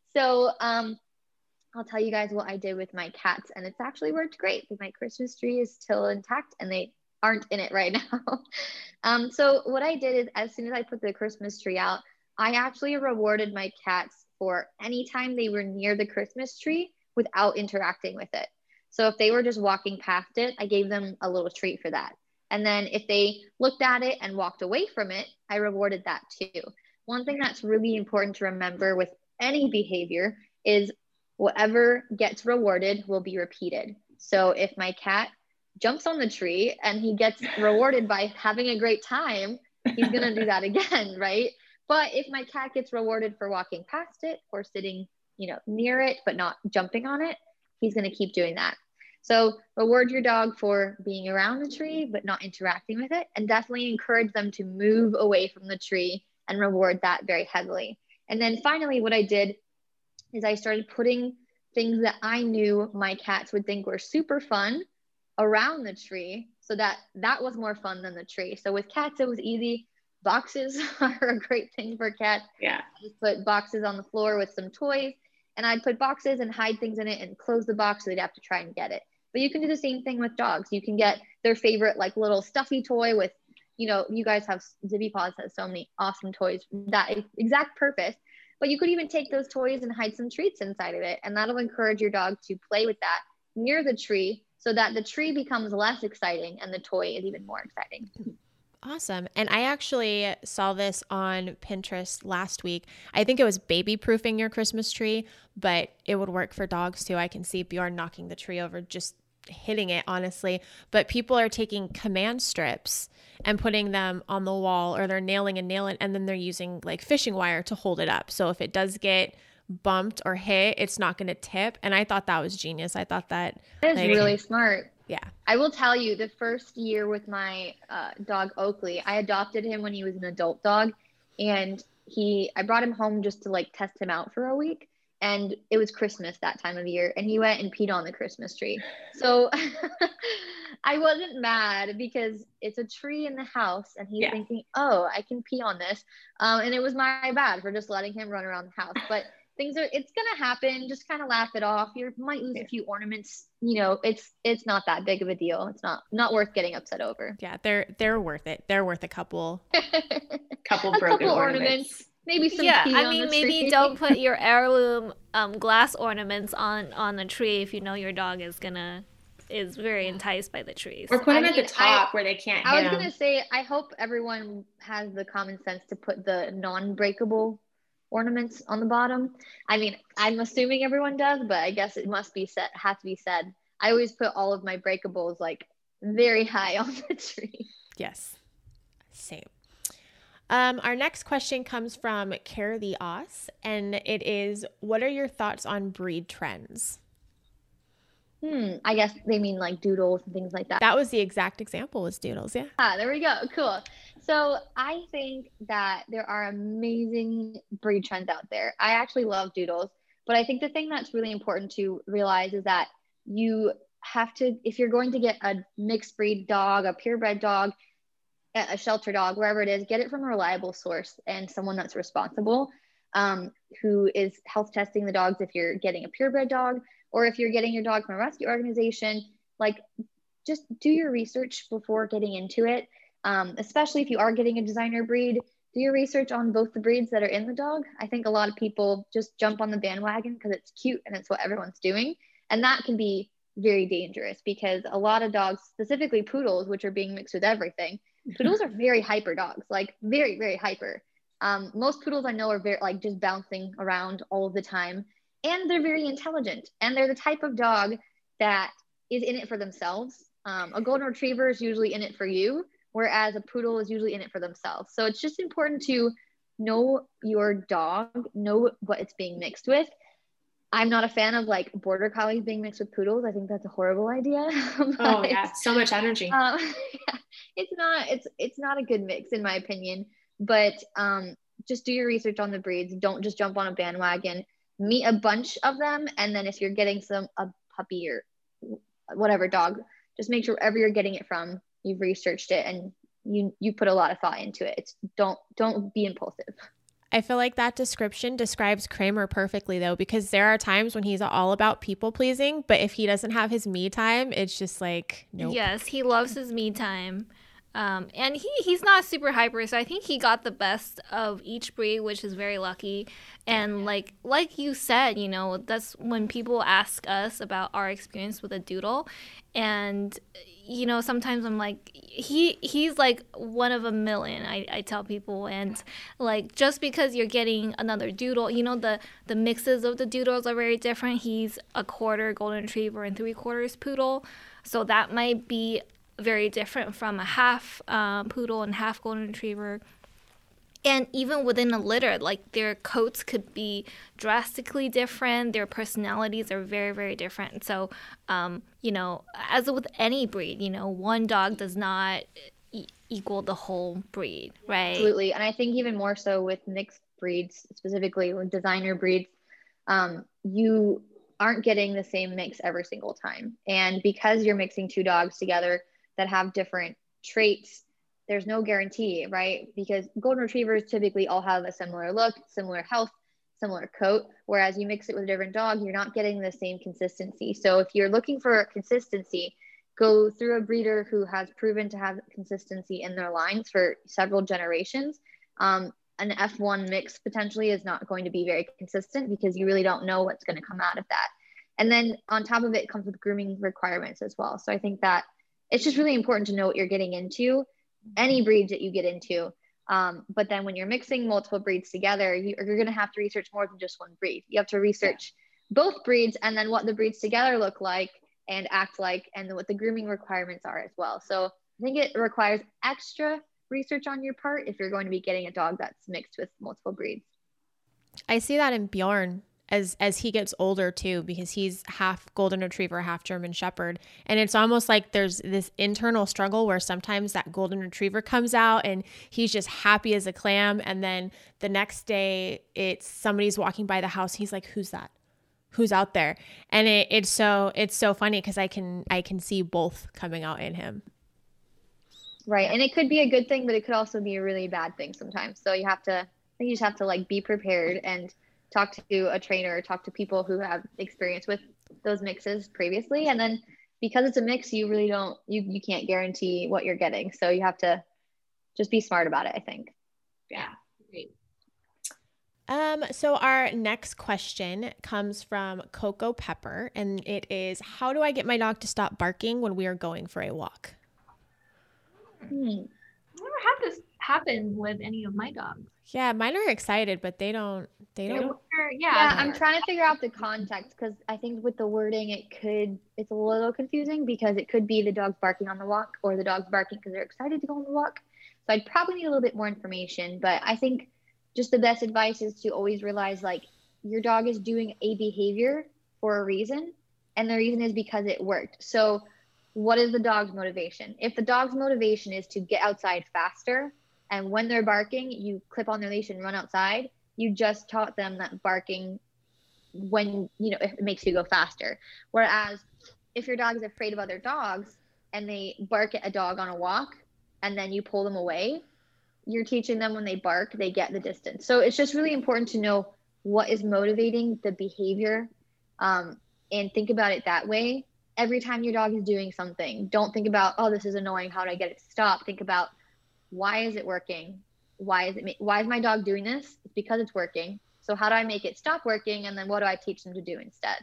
So um, I'll tell you guys what I did with my cats, and it's actually worked great because my Christmas tree is still intact and they aren't in it right now. um, so what I did is as soon as I put the Christmas tree out, I actually rewarded my cats for any time they were near the Christmas tree without interacting with it. So if they were just walking past it, I gave them a little treat for that. And then if they looked at it and walked away from it, I rewarded that too. One thing that's really important to remember with any behavior is whatever gets rewarded will be repeated. So if my cat jumps on the tree and he gets rewarded by having a great time, he's going to do that again, right? But if my cat gets rewarded for walking past it or sitting, you know, near it, but not jumping on it, he's going to keep doing that. So reward your dog for being around the tree, but not interacting with it, and definitely encourage them to move away from the tree and reward that very heavily. And then finally, what I did is I started putting things that I knew my cats would think were super fun around the tree so that that was more fun than the tree. So with cats, it was easy. Boxes are a great thing for cats. Yeah. I just put boxes on the floor with some toys, and I'd put boxes and hide things in it and close the box so they'd have to try and get it. But you can do the same thing with dogs. You can get their favorite like little stuffy toy with, you know, you guys have, Zippy Paws has so many awesome toys, that exact purpose. But you could even take those toys and hide some treats inside of it. And that'll encourage your dog to play with that near the tree so that the tree becomes less exciting and the toy is even more exciting. Awesome. And I actually saw this on Pinterest last week. I think it was baby proofing your Christmas tree, but it would work for dogs too. I can see Bjorn knocking the tree over, just hitting it, honestly. But people are taking command strips and putting them on the wall, or they're nailing and nailing, and then they're using like fishing wire to hold it up. So if it does get bumped or hit, it's not going to tip. And I thought that was genius. I thought that that is like, really smart. Yeah. I will tell you, the first year with my uh, dog Oakley, I adopted him when he was an adult dog, and he, I brought him home just to like test him out for a week, and it was Christmas that time of year, and he went and peed on the Christmas tree. So I wasn't mad because it's a tree in the house, and he's yeah. thinking, oh, I can pee on this. Um, and it was my bad for just letting him run around the house. But things are, it's going to happen. Just kind of laugh it off. You might lose yeah. a few ornaments. You know, it's, it's not that big of a deal. It's not, not worth getting upset over. Yeah. They're, they're worth it. They're worth a couple, couple a broken couple ornaments. ornaments. Maybe some yeah, tea I on mean, the maybe tree. don't put your heirloom um, glass ornaments on on the tree if you know your dog is gonna is very enticed by the trees. Or put them I at mean, the top I, where they can't I hit was them. gonna say, I hope everyone has the common sense to put the non-breakable ornaments on the bottom. I mean, I'm assuming everyone does, but I guess it must be said, have to be said. I always put all of my breakables like very high on the tree. Yes, same. Um, our next question comes from Carolee Oss, and it is, what are your thoughts on breed trends? Hmm. I guess they mean like doodles and things like that. That was the exact example, was doodles. Yeah. Ah, there we go. Cool. So I think that there are amazing breed trends out there. I actually love doodles, but I think the thing that's really important to realize is that you have to, if you're going to get a mixed breed dog, a purebred dog, a shelter dog, wherever it is, get it from a reliable source and someone that's responsible, um, who is health testing the dogs if you're getting a purebred dog, or if you're getting your dog from a rescue organization. Like, just do your research before getting into it, um, especially if you are getting a designer breed. Do your research on both the breeds that are in the dog. I think a lot of people just jump on the bandwagon because it's cute and it's what everyone's doing, and that can be very dangerous because a lot of dogs, specifically poodles, which are being mixed with everything, poodles are very hyper dogs, like very, very hyper. Um, most poodles I know are very like just bouncing around all of the time, and they're very intelligent, and they're the type of dog that is in it for themselves. Um, a golden retriever is usually in it for you, whereas a poodle is usually in it for themselves. So it's just important to know your dog, know what it's being mixed with. I'm not a fan of like border collies being mixed with poodles. I think that's a horrible idea. Oh yeah, so much energy. Um, it's not, it's, it's not a good mix in my opinion, but um, just do your research on the breeds. Don't just jump on a bandwagon, meet a bunch of them. And then if you're getting some, a puppy or whatever dog, just make sure wherever you're getting it from, you've researched it and you, you put a lot of thought into it. It's don't, don't be impulsive. I feel like that description describes Kramer perfectly though, because there are times when he's all about people pleasing, but if he doesn't have his me time, it's just like, nope. Yes, he loves his me time. Um, and he, he's not super hyper, so I think he got the best of each breed, which is very lucky. And like like you said, you know, that's when people ask us about our experience with a doodle. And, you know, sometimes I'm like, he he's like one of a million, I, I tell people. And like, just because you're getting another doodle, you know, the, the mixes of the doodles are very different. He's a quarter golden retriever and three quarters poodle. So that might be very different from a half um, poodle and half golden retriever. And even within a litter, like their coats could be drastically different. Their personalities are very, very different. So, um, you know, as with any breed, you know, one dog does not e- equal the whole breed, right? Absolutely. And I think even more so with mixed breeds, specifically with designer breeds, um, you aren't getting the same mix every single time. And because you're mixing two dogs together that have different traits, there's no guarantee, right? Because golden retrievers typically all have a similar look, similar health, similar coat, whereas you mix it with a different dog, you're not getting the same consistency. So if you're looking for consistency, go through a breeder who has proven to have consistency in their lines for several generations. Um, an F one mix potentially is not going to be very consistent because you really don't know what's going to come out of that. And then on top of it, it comes with grooming requirements as well. So I think that it's just really important to know what you're getting into, any breeds that you get into. Um, but then when you're mixing multiple breeds together, you, you're going to have to research more than just one breed. You have to research both breeds and then what the breeds together look like and act like, and what the grooming requirements are as well. So I think it requires extra research on your part if you're going to be getting a dog that's mixed with multiple breeds. I see that in Bjorn as as he gets older too, because he's half golden retriever, half German shepherd, and it's almost like there's this internal struggle where sometimes that golden retriever comes out and he's just happy as a clam, and then the next day it's somebody's walking by the house, he's like, who's that, who's out there? And it, it's so it's so funny because I can I can see both coming out in him. Right. And it could be a good thing, but it could also be a really bad thing sometimes. So you have to, I think you just have to like be prepared and talk to a trainer, talk to people who have experience with those mixes previously. And then because it's a mix, you really don't, you, you can't guarantee what you're getting. So you have to just be smart about it, I think. Yeah. Great. Um, so our next question comes from Coco Pepper, and it is, how do I get my dog to stop barking when we are going for a walk? Hmm. I've never had this happen with any of my dogs. Yeah, mine are excited, but they don't, they don't. Yeah, yeah, I'm trying to figure out the context because I think with the wording, it could, it's a little confusing because it could be the dog's barking on the walk or the dog's barking because they're excited to go on the walk. So I'd probably need a little bit more information, but I think just the best advice is to always realize like your dog is doing a behavior for a reason, and the reason is because it worked. So what is the dog's motivation? If the dog's motivation is to get outside faster, and when they're barking, you clip on their leash and run outside, you just taught them that barking when, you know, it makes you go faster. Whereas if your dog is afraid of other dogs and they bark at a dog on a walk and then you pull them away, you're teaching them when they bark, they get the distance. So it's just really important to know what is motivating the behavior, um, and think about it that way. Every time your dog is doing something, don't think about, oh, this is annoying, how do I get it to stop? Think about, why is it working? Why is it, why is my dog doing this? It's because it's working. So how do I make it stop working? And then what do I teach them to do instead?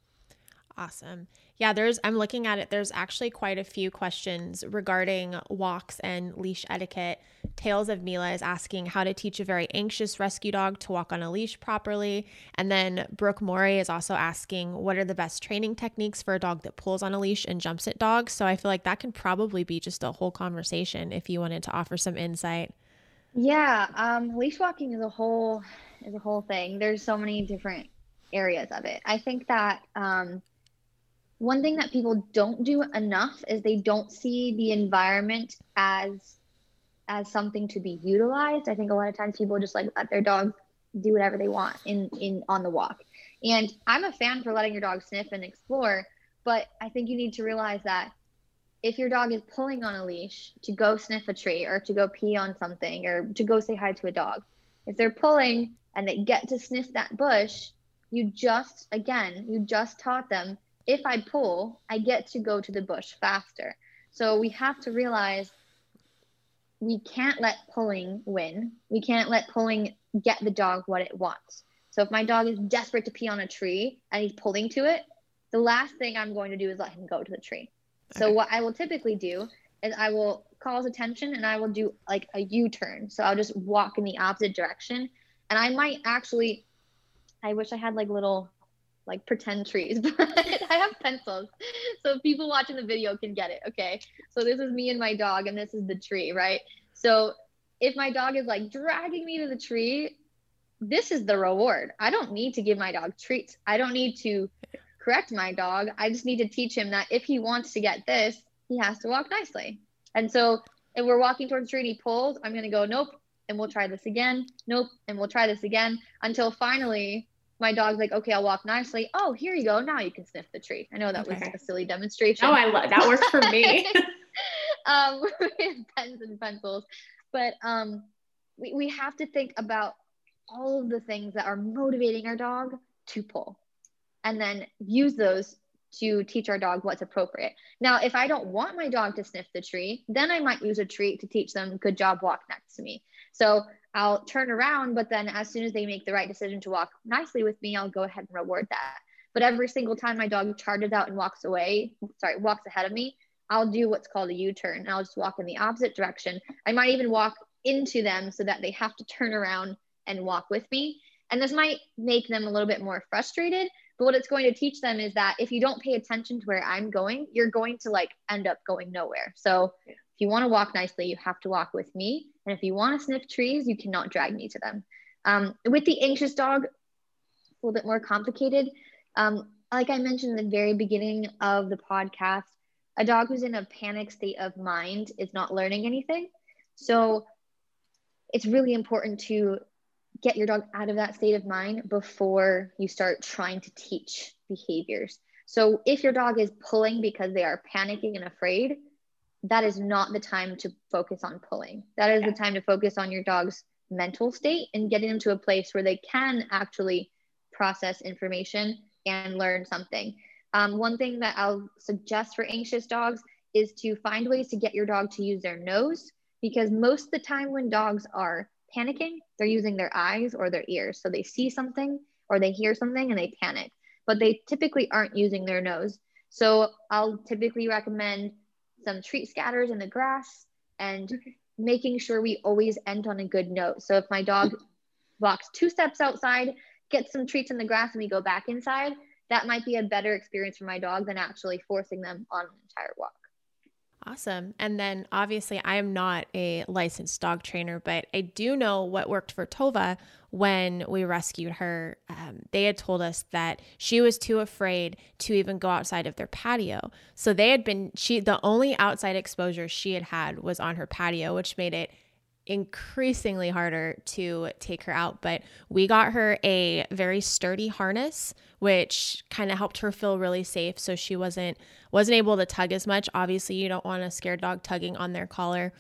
Awesome. Yeah, there's, I'm looking at it. There's actually quite a few questions regarding walks and leash etiquette. Tales of Mila is asking how to teach a very anxious rescue dog to walk on a leash properly. And then Brooke Morey is also asking, what are the best training techniques for a dog that pulls on a leash and jumps at dogs? So I feel like that can probably be just a whole conversation if you wanted to offer some insight. Yeah, um, leash walking is a whole, is a whole thing. There's so many different areas of it. I think that, um, one thing that people don't do enough is they don't see the environment as as something to be utilized. I think a lot of times people just like let their dogs do whatever they want in, in on the walk. And I'm a fan for letting your dog sniff and explore, but I think you need to realize that if your dog is pulling on a leash to go sniff a tree or to go pee on something or to go say hi to a dog, if they're pulling and they get to sniff that bush, you just, again, you just taught them, if I pull, I get to go to the bush faster. So we have to realize we can't let pulling win. We can't let pulling get the dog what it wants. So if my dog is desperate to pee on a tree and he's pulling to it, the last thing I'm going to do is let him go to the tree. Okay. So what I will typically do is I will call his attention and I will do like a U-turn. So I'll just walk in the opposite direction. And I might actually, I wish I had like little like pretend trees, but I have pencils. So people watching the video can get it. Okay. So this is me and my dog and this is the tree, right? So if my dog is like dragging me to the tree, this is the reward. I don't need to give my dog treats. I don't need to correct my dog. I just need to teach him that if he wants to get this, he has to walk nicely. And so if we're walking towards the tree and he pulls, I'm going to go, nope. And we'll try this again. Nope. And we'll try this again until finally my dog's like, okay, I'll walk nicely. Oh, here you go. Now you can sniff the tree. I know that okay. was a silly demonstration. Oh, I love that. Works for me. um, with pens and pencils. But um, we, we have to think about all of the things that are motivating our dog to pull and then use those to teach our dog what's appropriate. Now, if I don't want my dog to sniff the tree, then I might use a treat to teach them, good job, walk next to me. So I'll turn around, but then as soon as they make the right decision to walk nicely with me, I'll go ahead and reward that. But every single time my dog charges out and walks away, sorry, walks ahead of me, I'll do what's called a U-turn. And I'll just walk in the opposite direction. I might even walk into them so that they have to turn around and walk with me. And this might make them a little bit more frustrated, but what it's going to teach them is that if you don't pay attention to where I'm going, you're going to like end up going nowhere. So if you want to walk nicely, you have to walk with me. And if you want to sniff trees, you cannot drag me to them. Um, with the anxious dog, a little bit more complicated. Um, like I mentioned in the very beginning of the podcast, a dog who's in a panic state of mind is not learning anything. So it's really important to get your dog out of that state of mind before you start trying to teach behaviors. So if your dog is pulling because they are panicking and afraid, that is not the time to focus on pulling. That is yeah. the time to focus on your dog's mental state and getting them to a place where they can actually process information and learn something. Um, one thing that I'll suggest for anxious dogs is to find ways to get your dog to use their nose, because most of the time when dogs are panicking, they're using their eyes or their ears. So they see something or they hear something and they panic, but they typically aren't using their nose. So I'll typically recommend some treat scatters in the grass and making sure we always end on a good note. So if my dog walks two steps outside, gets some treats in the grass, and we go back inside, that might be a better experience for my dog than actually forcing them on an entire walk. Awesome. And then obviously I am not a licensed dog trainer, but I do know what worked for Tova when we rescued her. Um, they had told us that she was too afraid to even go outside of their patio. So they had been, she, the only outside exposure she had had was on her patio, which made it increasingly harder to take her out. But we got her a very sturdy harness, which kind of helped her feel really safe. So she wasn't, wasn't able to tug as much. Obviously you don't want a scared dog tugging on their collar,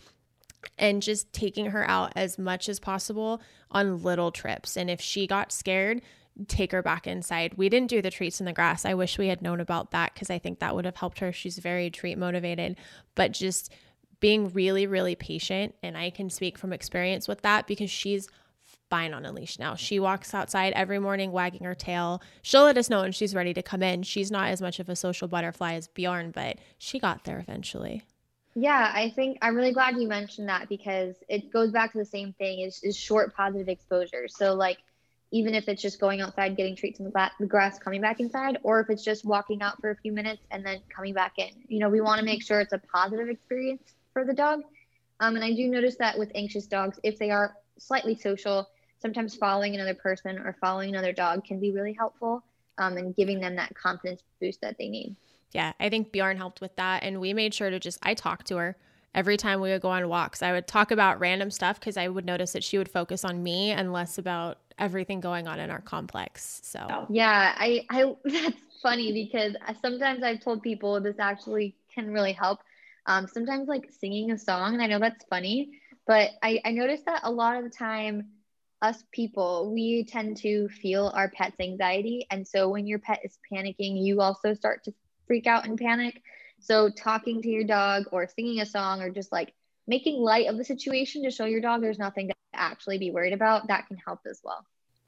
and just taking her out as much as possible on little trips. And if she got scared, take her back inside. We didn't do the treats in the grass. I wish we had known about that, because I think that would have helped her. She's very treat motivated, but just being really, really patient. And I can speak from experience with that because she's fine on a leash now. She walks outside every morning wagging her tail. She'll let us know when she's ready to come in. She's not as much of a social butterfly as Bjorn, but she got there eventually. Yeah, I think I'm really glad you mentioned that, because it goes back to the same thing, is, is short positive exposure. So like, even if it's just going outside, getting treats in the, ba- the grass, coming back inside, or if it's just walking out for a few minutes and then coming back in, you know, we want to make sure it's a positive experience for the dog. Um, and I do notice that with anxious dogs, if they are slightly social, sometimes following another person or following another dog can be really helpful, um, and giving them that confidence boost that they need. Yeah, I think Bjorn helped with that. And we made sure to just, I talked to her every time we would go on walks. I would talk about random stuff because I would notice that she would focus on me and less about everything going on in our complex. So yeah, I, I that's funny, because sometimes I've told people this actually can really help. Um, sometimes like singing a song, and I know that's funny, but I, I noticed that a lot of the time, us people, we tend to feel our pet's anxiety. And so when your pet is panicking, you also start to freak out and panic. So talking to your dog or singing a song or just like making light of the situation to show your dog there's nothing to actually be worried about, that can help as well.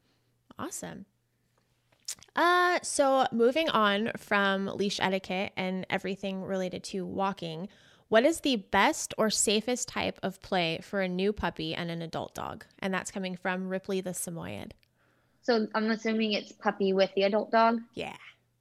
Awesome. Uh, so moving on from leash etiquette and everything related to walking, what is the best or safest type of play for a new puppy and an adult dog? And that's coming from Ripley the Samoyed. So I'm assuming it's puppy with the adult dog? Yeah.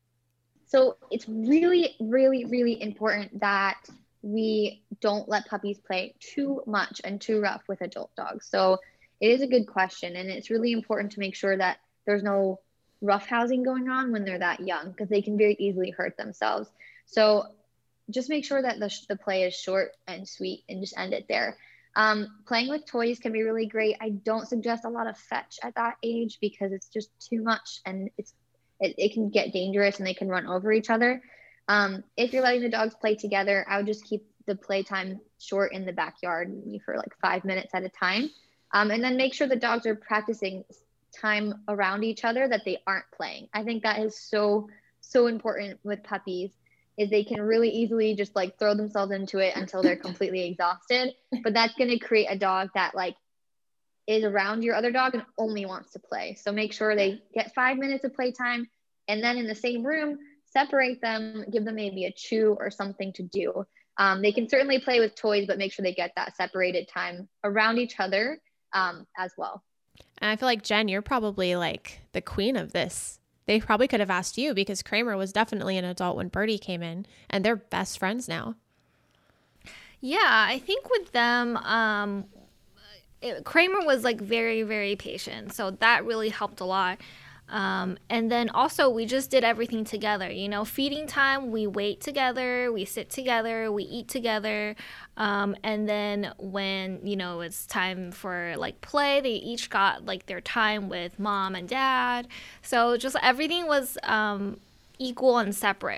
So it's really, really, really important that we don't let puppies play too much and too rough with adult dogs. So it is a good question, and it's really important to make sure that there's no rough housing going on when they're that young, because they can very easily hurt themselves. So just make sure that the, the play is short and sweet and just end it there. Um, playing with toys can be really great. I don't suggest a lot of fetch at that age because it's just too much, and it's It, it can get dangerous and they can run over each other. Um, if you're letting the dogs play together, I would just keep the playtime short in the backyard for like five minutes at a time. Um, and then make sure the dogs are practicing time around each other, that they aren't playing. I think that is so, so important with puppies, is they can really easily just like throw themselves into it until they're completely exhausted. But that's going to create a dog that like is around your other dog and only wants to play. So make sure they get five minutes of playtime, and then in the same room, separate them, give them maybe a chew or something to do. Um, they can certainly play with toys, but make sure they get that separated time around each other um, as well. And I feel like, Jen, you're probably like the queen of this. They probably could have asked you, because Kramer was definitely an adult when Birdie came in, and they're best friends now. Yeah, I think with them, um, It, Kramer was like very, very patient. So that really helped a lot. Um, and then also we just did everything together, you know, feeding time, we wait together, we sit together, we eat together. Um, and then when, you know, it's time for like play, they each got like their time with mom and dad. So just everything was um, equal and separate.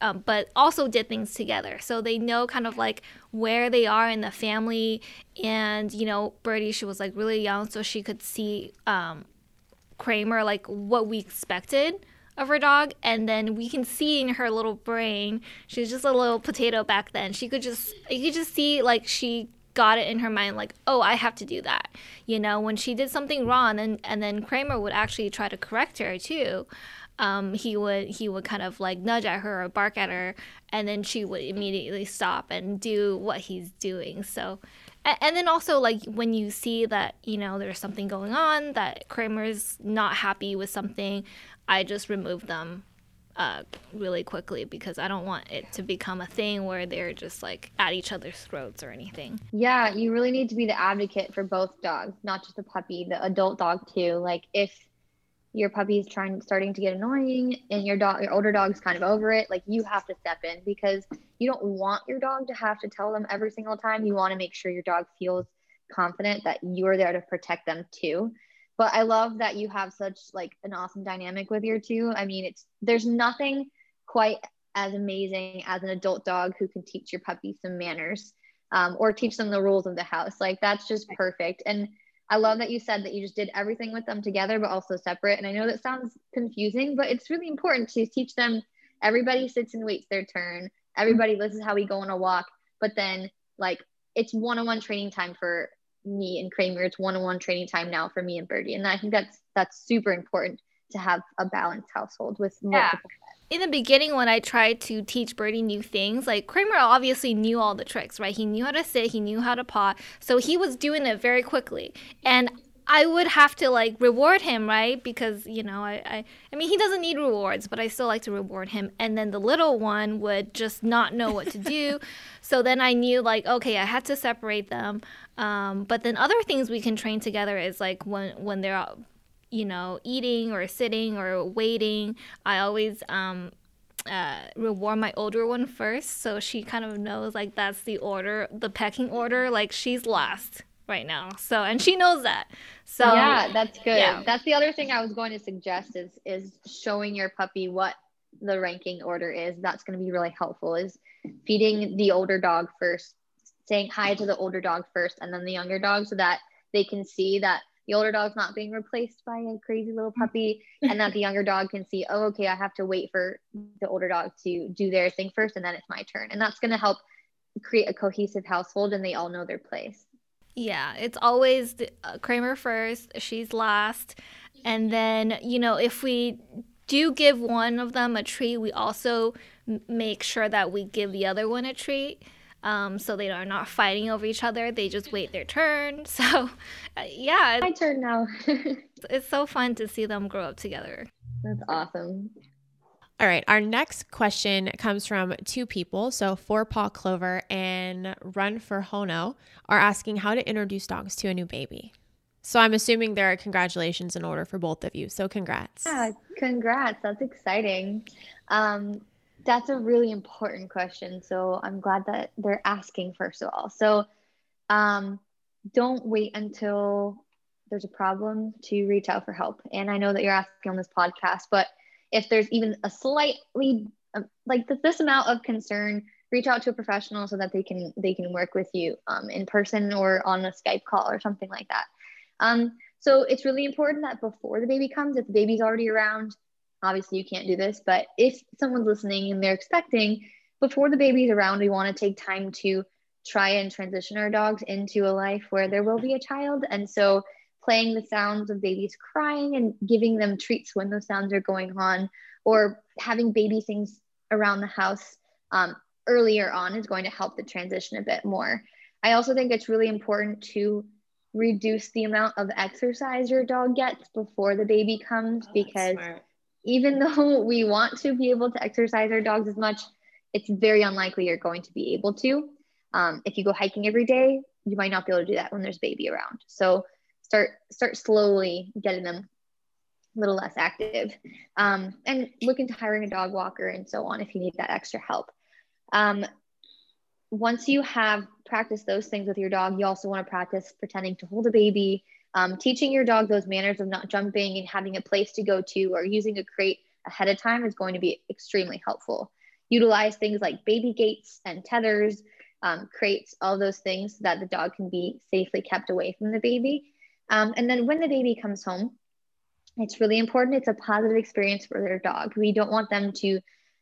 um, but also did things together. So they know kind of like where they are in the family. And, you know, Birdie, she was like really young, so she could see um, Kramer, like what we expected of her dog. And then we can see in her little brain, she was just a little potato back then. She could just, you could just see like she got it in her mind, like, oh, I have to do that. You know, when she did something wrong, and, and then Kramer would actually try to correct her too. Um, he would he would kind of like nudge at her or bark at her, and then she would immediately stop and do what he's doing. So, and, and then also like when you see that, you know, there's something going on, that Kramer's not happy with something, I just remove them uh, really quickly, because I don't want it to become a thing where they're just like at each other's throats or anything. Yeah, you really need to be the advocate for both dogs, not just the puppy, the adult dog too. Like if your puppy is trying starting to get annoying and your dog, your older dog's kind of over it, like you have to step in, because you don't want your dog to have to tell them every single time. You want to make sure your dog feels confident that you're there to protect them too. But I love that you have such like an awesome dynamic with your two. I mean, it's there's nothing quite as amazing as an adult dog who can teach your puppy some manners, um, or teach them the rules of the house. Like that's just perfect. And I love that you said that you just did everything with them together, but also separate. And I know that sounds confusing, but it's really important to teach them everybody sits and waits their turn. Everybody, this is how we go on a walk. But then like it's one-on-one training time for me and Kramer. It's one-on-one training time now for me and Birdie. And I think that's that's super important to have a balanced household with multiple pets. In the beginning, when I tried to teach Birdie new things, like Kramer obviously knew all the tricks, right? He knew how to sit, he knew how to paw, so he was doing it very quickly. And I would have to like reward him, right? Because, you know, I, I, I mean, he doesn't need rewards, but I still like to reward him. And then the little one would just not know what to do. So then I knew like, okay, I had to separate them. Um, but then other things we can train together is like when, when they're out, you know, eating or sitting or waiting, I always um, uh, reward my older one first. So she kind of knows like that's the order, the pecking order, like she's last right now. So, and she knows that. So yeah, that's good. Yeah. That's the other thing I was going to suggest is, is showing your puppy what the ranking order is. That's going to be really helpful, is feeding the older dog first, saying hi to the older dog first, and then the younger dog, so that they can see that the older dog's not being replaced by a crazy little puppy, and that the younger dog can see, oh, okay, I have to wait for the older dog to do their thing first, and then it's my turn. And that's going to help create a cohesive household, and they all know their place. Yeah, it's always the, uh, Kramer first, she's last. And then, you know, if we do give one of them a treat, we also m- make sure that we give the other one a treat. Um, so they are not fighting over each other. They just wait their turn. So, uh, yeah. My turn now. It's so fun to see them grow up together. That's awesome. All right. Our next question comes from two people. So Four Paw Clover and Run for Hono are asking how to introduce dogs to a new baby. So I'm assuming there are congratulations in order for both of you. So congrats. Yeah, congrats. That's exciting. Um, that's a really important question. So I'm glad that they're asking, first of all. So um, don't wait until there's a problem to reach out for help. And I know that you're asking on this podcast, but if there's even a slightly um, like this amount of concern, reach out to a professional so that they can they can work with you um, in person or on a Skype call or something like that. Um, so it's really important that before the baby comes, if the baby's already around, obviously you can't do this, but if someone's listening and they're expecting, before the baby's around, we want to take time to try and transition our dogs into a life where there will be a child. And so playing the sounds of babies crying and giving them treats when those sounds are going on, or having baby things around the house um, earlier on is going to help the transition a bit more. I also think it's really important to reduce the amount of exercise your dog gets before the baby comes, Oh, because smart. even though we want to be able to exercise our dogs as much, it's very unlikely you're going to be able to. Um, if you go hiking every day, you might not be able to do that when there's baby around. So start start slowly getting them a little less active, um, and look into hiring a dog walker and so on if you need that extra help. Um, once you have practiced those things with your dog, you also want to practice pretending to hold a baby, um, teaching your dog those manners of not jumping and having a place to go to, or using a crate ahead of time is going to be extremely helpful. utilize things like baby gates and tethers, um, crates, all those things so that the dog can be safely kept away from the baby. Um, and then when the baby comes home, it's really important. It's a positive experience for their dog. We don't want them to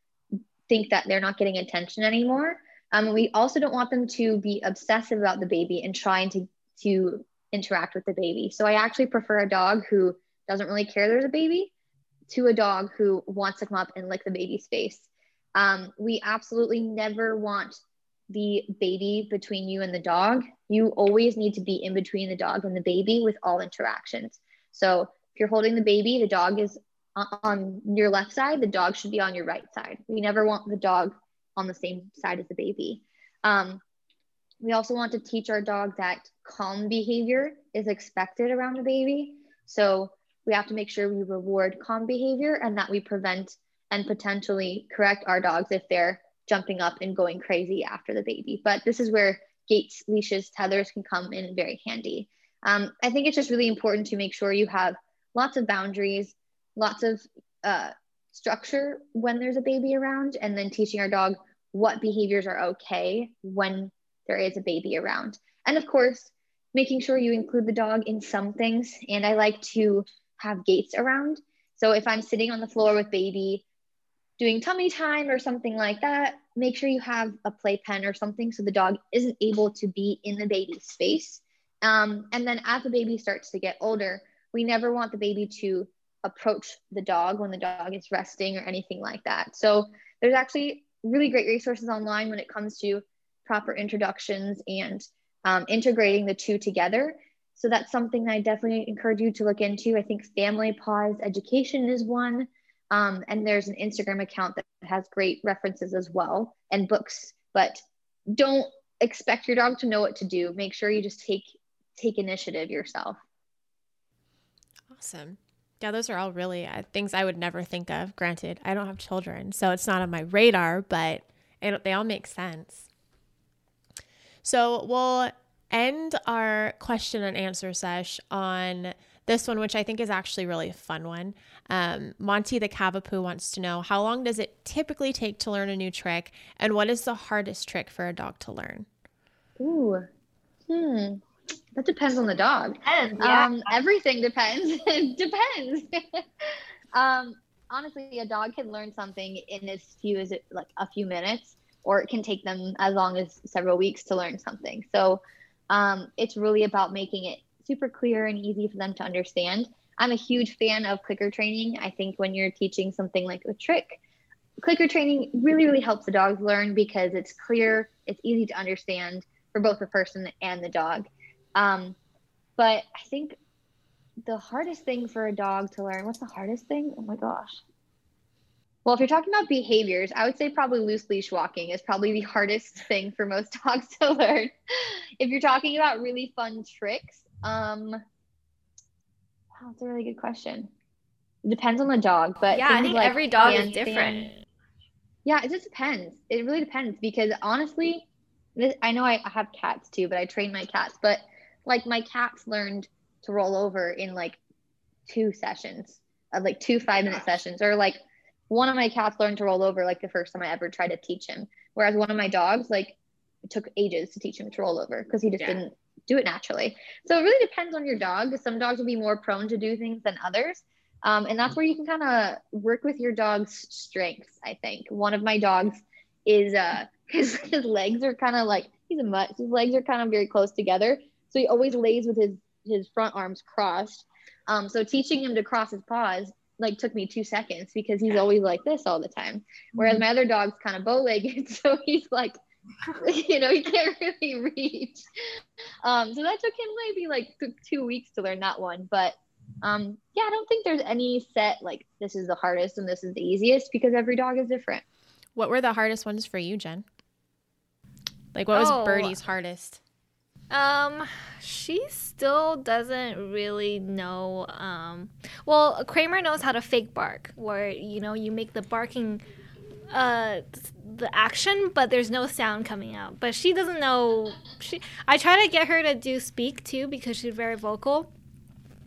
think that they're not getting attention anymore. Um, we also don't want them to be obsessive about the baby and trying to, to interact with the baby. So I actually prefer a dog who doesn't really care there's a baby to a dog who wants to come up and lick the baby's face. Um, we absolutely never want the baby between you and the dog. You always need to be in between the dog and the baby with all interactions. So if you're holding the baby, the dog is on your left side, the dog should be on your right side. We never want the dog on the same side as the baby. Um, we also want to teach our dog that calm behavior is expected around a baby. So we have to make sure we reward calm behavior and that we prevent and potentially correct our dogs if they're jumping up and going crazy after the baby. But this is where gates, leashes, tethers can come in very handy. Um, I think it's just really important to make sure you have lots of boundaries, lots of uh, structure when there's a baby around, and then teaching our dog what behaviors are okay when there is a baby around. And of course, making sure you include the dog in some things. And I like to have gates around. So if I'm sitting on the floor with baby doing tummy time or something like that, make sure you have a playpen or something so the dog isn't able to be in the baby's space. Um, and then as the baby starts to get older, we never want the baby to approach the dog when the dog is resting or anything like that. So there's actually really great resources online when it comes to proper introductions and um, integrating the two together. So that's something that I definitely encourage you to look into. I think Family Paws Education is one. Um, and there's an Instagram account that has great references as well and books, but don't expect your dog to know what to do. Make sure you just take, take initiative yourself. Awesome. Yeah, those are all really uh, things I would never think of. Granted, I don't have children, so it's not on my radar, but it, they all make sense. So we'll end our question and answer sesh on this one, which I think is actually really a fun one. Um, Monty the Cavapoo wants to know, how long does it typically take to learn a new trick, and what is the hardest trick for a dog to learn? Ooh, hmm. That depends on the dog. Depends, yeah. Um, everything depends. It depends. um, honestly, a dog can learn something in as few as it, like a few minutes, or it can take them as long as several weeks to learn something. So um, it's really about making it super clear and easy for them to understand. I'm a huge fan of clicker training. I think when you're teaching something like a trick, clicker training really, really helps the dogs learn because it's clear, it's easy to understand for both the person and the dog. Um, but I think the hardest thing for a dog to learn, what's the hardest thing? Oh my gosh. Well, if you're talking about behaviors, I would say probably loose leash walking is probably the hardest thing for most dogs to learn. If you're talking about really fun tricks, um, wow, that's a really good question. It depends on the dog, but yeah, I think like every dog is different. Stand, yeah, it just depends. It really depends because honestly, this, I know I, I have cats too, but I train my cats, but like my cats learned to roll over in like two sessions, uh, like two five minute sessions, or like one of my cats learned to roll over like the first time I ever tried to teach him. Whereas one of my dogs, like it took ages to teach him to roll over because he just yeah. didn't do it naturally. So it really depends on your dog. Some dogs will be more prone to do things than others. Um, and that's where you can kind of work with your dog's strengths, I think. One of my dogs is, uh, his, his legs are kind of like, he's a mutt. His legs are kind of very close together. So he always lays with his, his front arms crossed. Um, so teaching him to cross his paws, like took me two seconds because he's always like this all the time. Whereas my other dog's kind of bow-legged. So he's like, you know, he can't really reach. Um, so that took him maybe like took two weeks to learn that one. But um, yeah, I don't think there's any set, like this is the hardest and this is the easiest because every dog is different. What were the hardest ones for you, Jen? Like what was oh, Birdie's hardest? Um, she still doesn't really know. Um, well, Kramer knows how to fake bark, where, you know, you make the barking, uh, the action, but there's no sound coming out. But she doesn't know. She, I try to get her to do speak too because she's very vocal,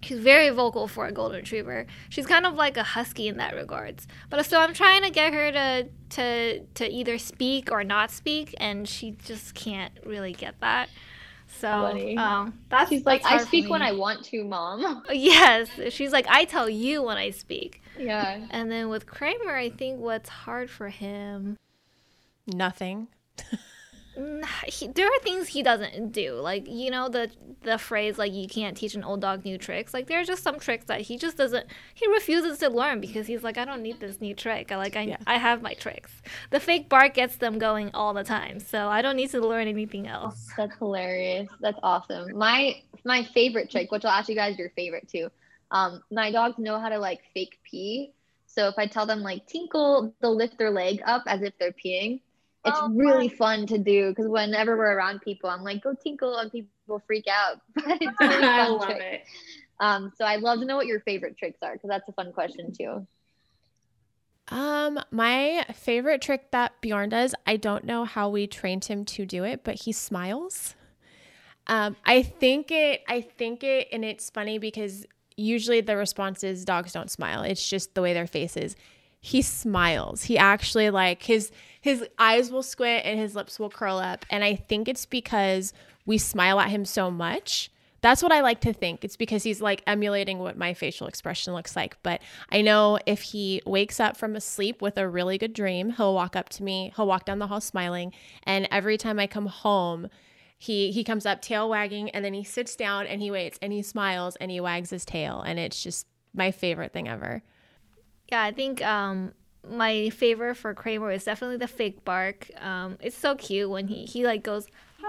She's very vocal for a golden retriever. She's kind of like a husky in that regards. But so I'm trying to get her to to to either speak or not speak, and she just can't really get that. So um, that's she's that's like, I speak when I want to, Mom. Yes, she's like, I tell you when I speak. Yeah. And then with Kramer, I think what's hard for him, nothing. He, there are things he doesn't do, like, you know, the the phrase like you can't teach an old dog new tricks. Like, there are just some tricks that he just doesn't, he refuses to learn because he's like, I don't need this new trick. I like I yeah. I have my tricks. The fake bark gets them going all the time, so I don't need to learn anything else. That's hilarious. That's awesome. My my favorite trick, which I'll ask you guys your favorite too. Um, my dogs know how to like fake pee. So if I tell them like tinkle, they'll lift their leg up as if they're peeing. It's oh, really fun to do because whenever we're around people, I'm like, go tinkle, and people freak out. But it's a really fun I love trick. It. Um, so I'd love to know what your favorite tricks are because that's a fun question too. Um, my favorite trick that Bjorn does, I don't know how we trained him to do it, but he smiles. Um, I think it, I think it, and it's funny because usually the response is dogs don't smile. It's just the way their face is. He smiles. He actually like his his eyes will squint and his lips will curl up. And I think it's because we smile at him so much. That's what I like to think. It's because he's like emulating what my facial expression looks like. But I know if he wakes up from a sleep with a really good dream, he'll walk up to me. He'll walk down the hall smiling. And every time I come home, he he comes up tail wagging, and then he sits down and he waits and he smiles and he wags his tail. And it's just my favorite thing ever. Yeah, I think um, my favorite for Kramer is definitely the fake bark. Um, it's so cute when he, he like goes,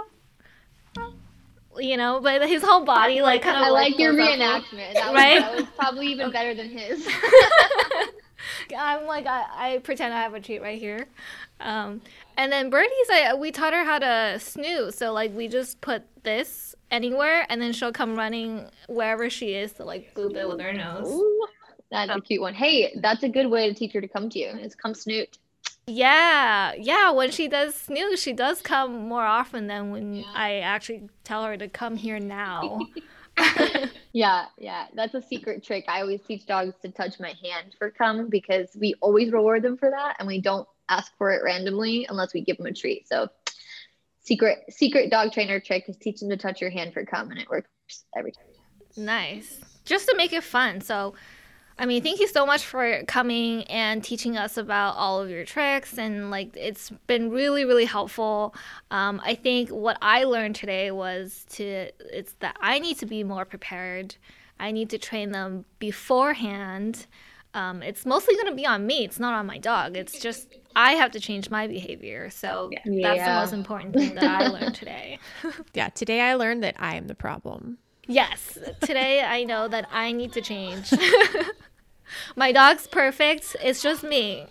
you know, but his whole body like kind of. I like, like your reenactment. That was, right? That was probably even better than his. I'm like I, I pretend I have a treat right here, um, and then Birdie's I, we taught her how to snooze. So like we just put this anywhere, and then she'll come running wherever she is to like boop it with her nose. Ooh. That's a cute one. Hey, that's a good way to teach her to come to you. Is come snoot. Yeah, yeah. When she does snoot, she does come more often than when yeah. I actually tell her to come here now. yeah, yeah. That's a secret trick. I always teach dogs to touch my hand for come because we always reward them for that, and we don't ask for it randomly unless we give them a treat. So, secret secret dog trainer trick is teach them to touch your hand for come, and it works every time. Nice. Just to make it fun. So. I mean, thank you so much for coming and teaching us about all of your tricks. And like, it's been really, really helpful. Um, I think what I learned today was to, it's that I need to be more prepared. I need to train them beforehand. Um, it's mostly going to be on me. It's not on my dog. It's just, I have to change my behavior. So yeah. That's the most important thing that I learned today. Yeah. Today I learned that I am the problem. Yes. Today I know that I need to change. My dog's perfect. It's just me.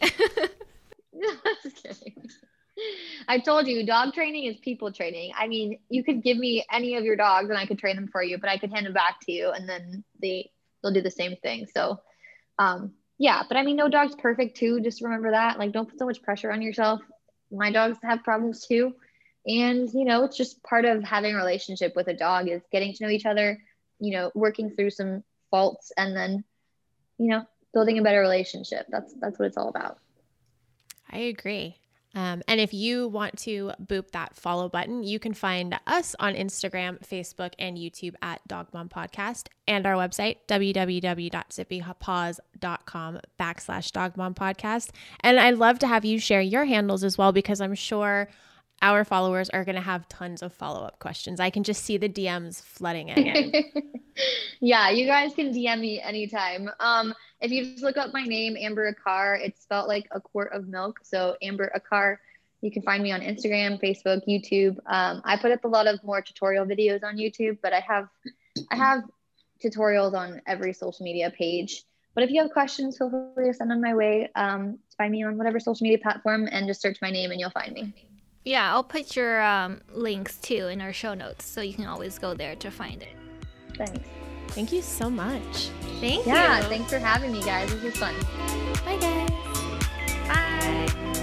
I told you, dog training is people training. I mean, you could give me any of your dogs and I could train them for you, but I could hand them back to you and then they, they'll do the same thing. So, um, yeah, but I mean, no dog's perfect too. Just remember that. Like, don't put so much pressure on yourself. My dogs have problems too. And, you know, it's just part of having a relationship with a dog is getting to know each other, you know, working through some faults and then, you know, building a better relationship. That's that's what it's all about. I agree. Um, and if you want to boop that follow button, you can find us on Instagram, Facebook, and YouTube at Dog Mom Podcast and our website, www.zippypaws.com backslash Dog Mom Podcast. And I'd love to have you share your handles as well, because I'm sure our followers are going to have tons of follow-up questions. I can just see the D Ms flooding in. Yeah, you guys can D M me anytime. Um, if you just look up my name, Amber Akar, it's spelled like a quart of milk. So Amber Akar, you can find me on Instagram, Facebook, YouTube. Um, I put up a lot of more tutorial videos on YouTube, but I have, I have tutorials on every social media page. But if you have questions, feel free to send them my way. Um, find me on whatever social media platform and just search my name and you'll find me. Yeah, I'll put your um, links too in our show notes, so you can always go there to find it. Thanks. Thank you so much. Thank yeah, you. Yeah, thanks for having me, guys. This was fun. Bye, guys. Bye.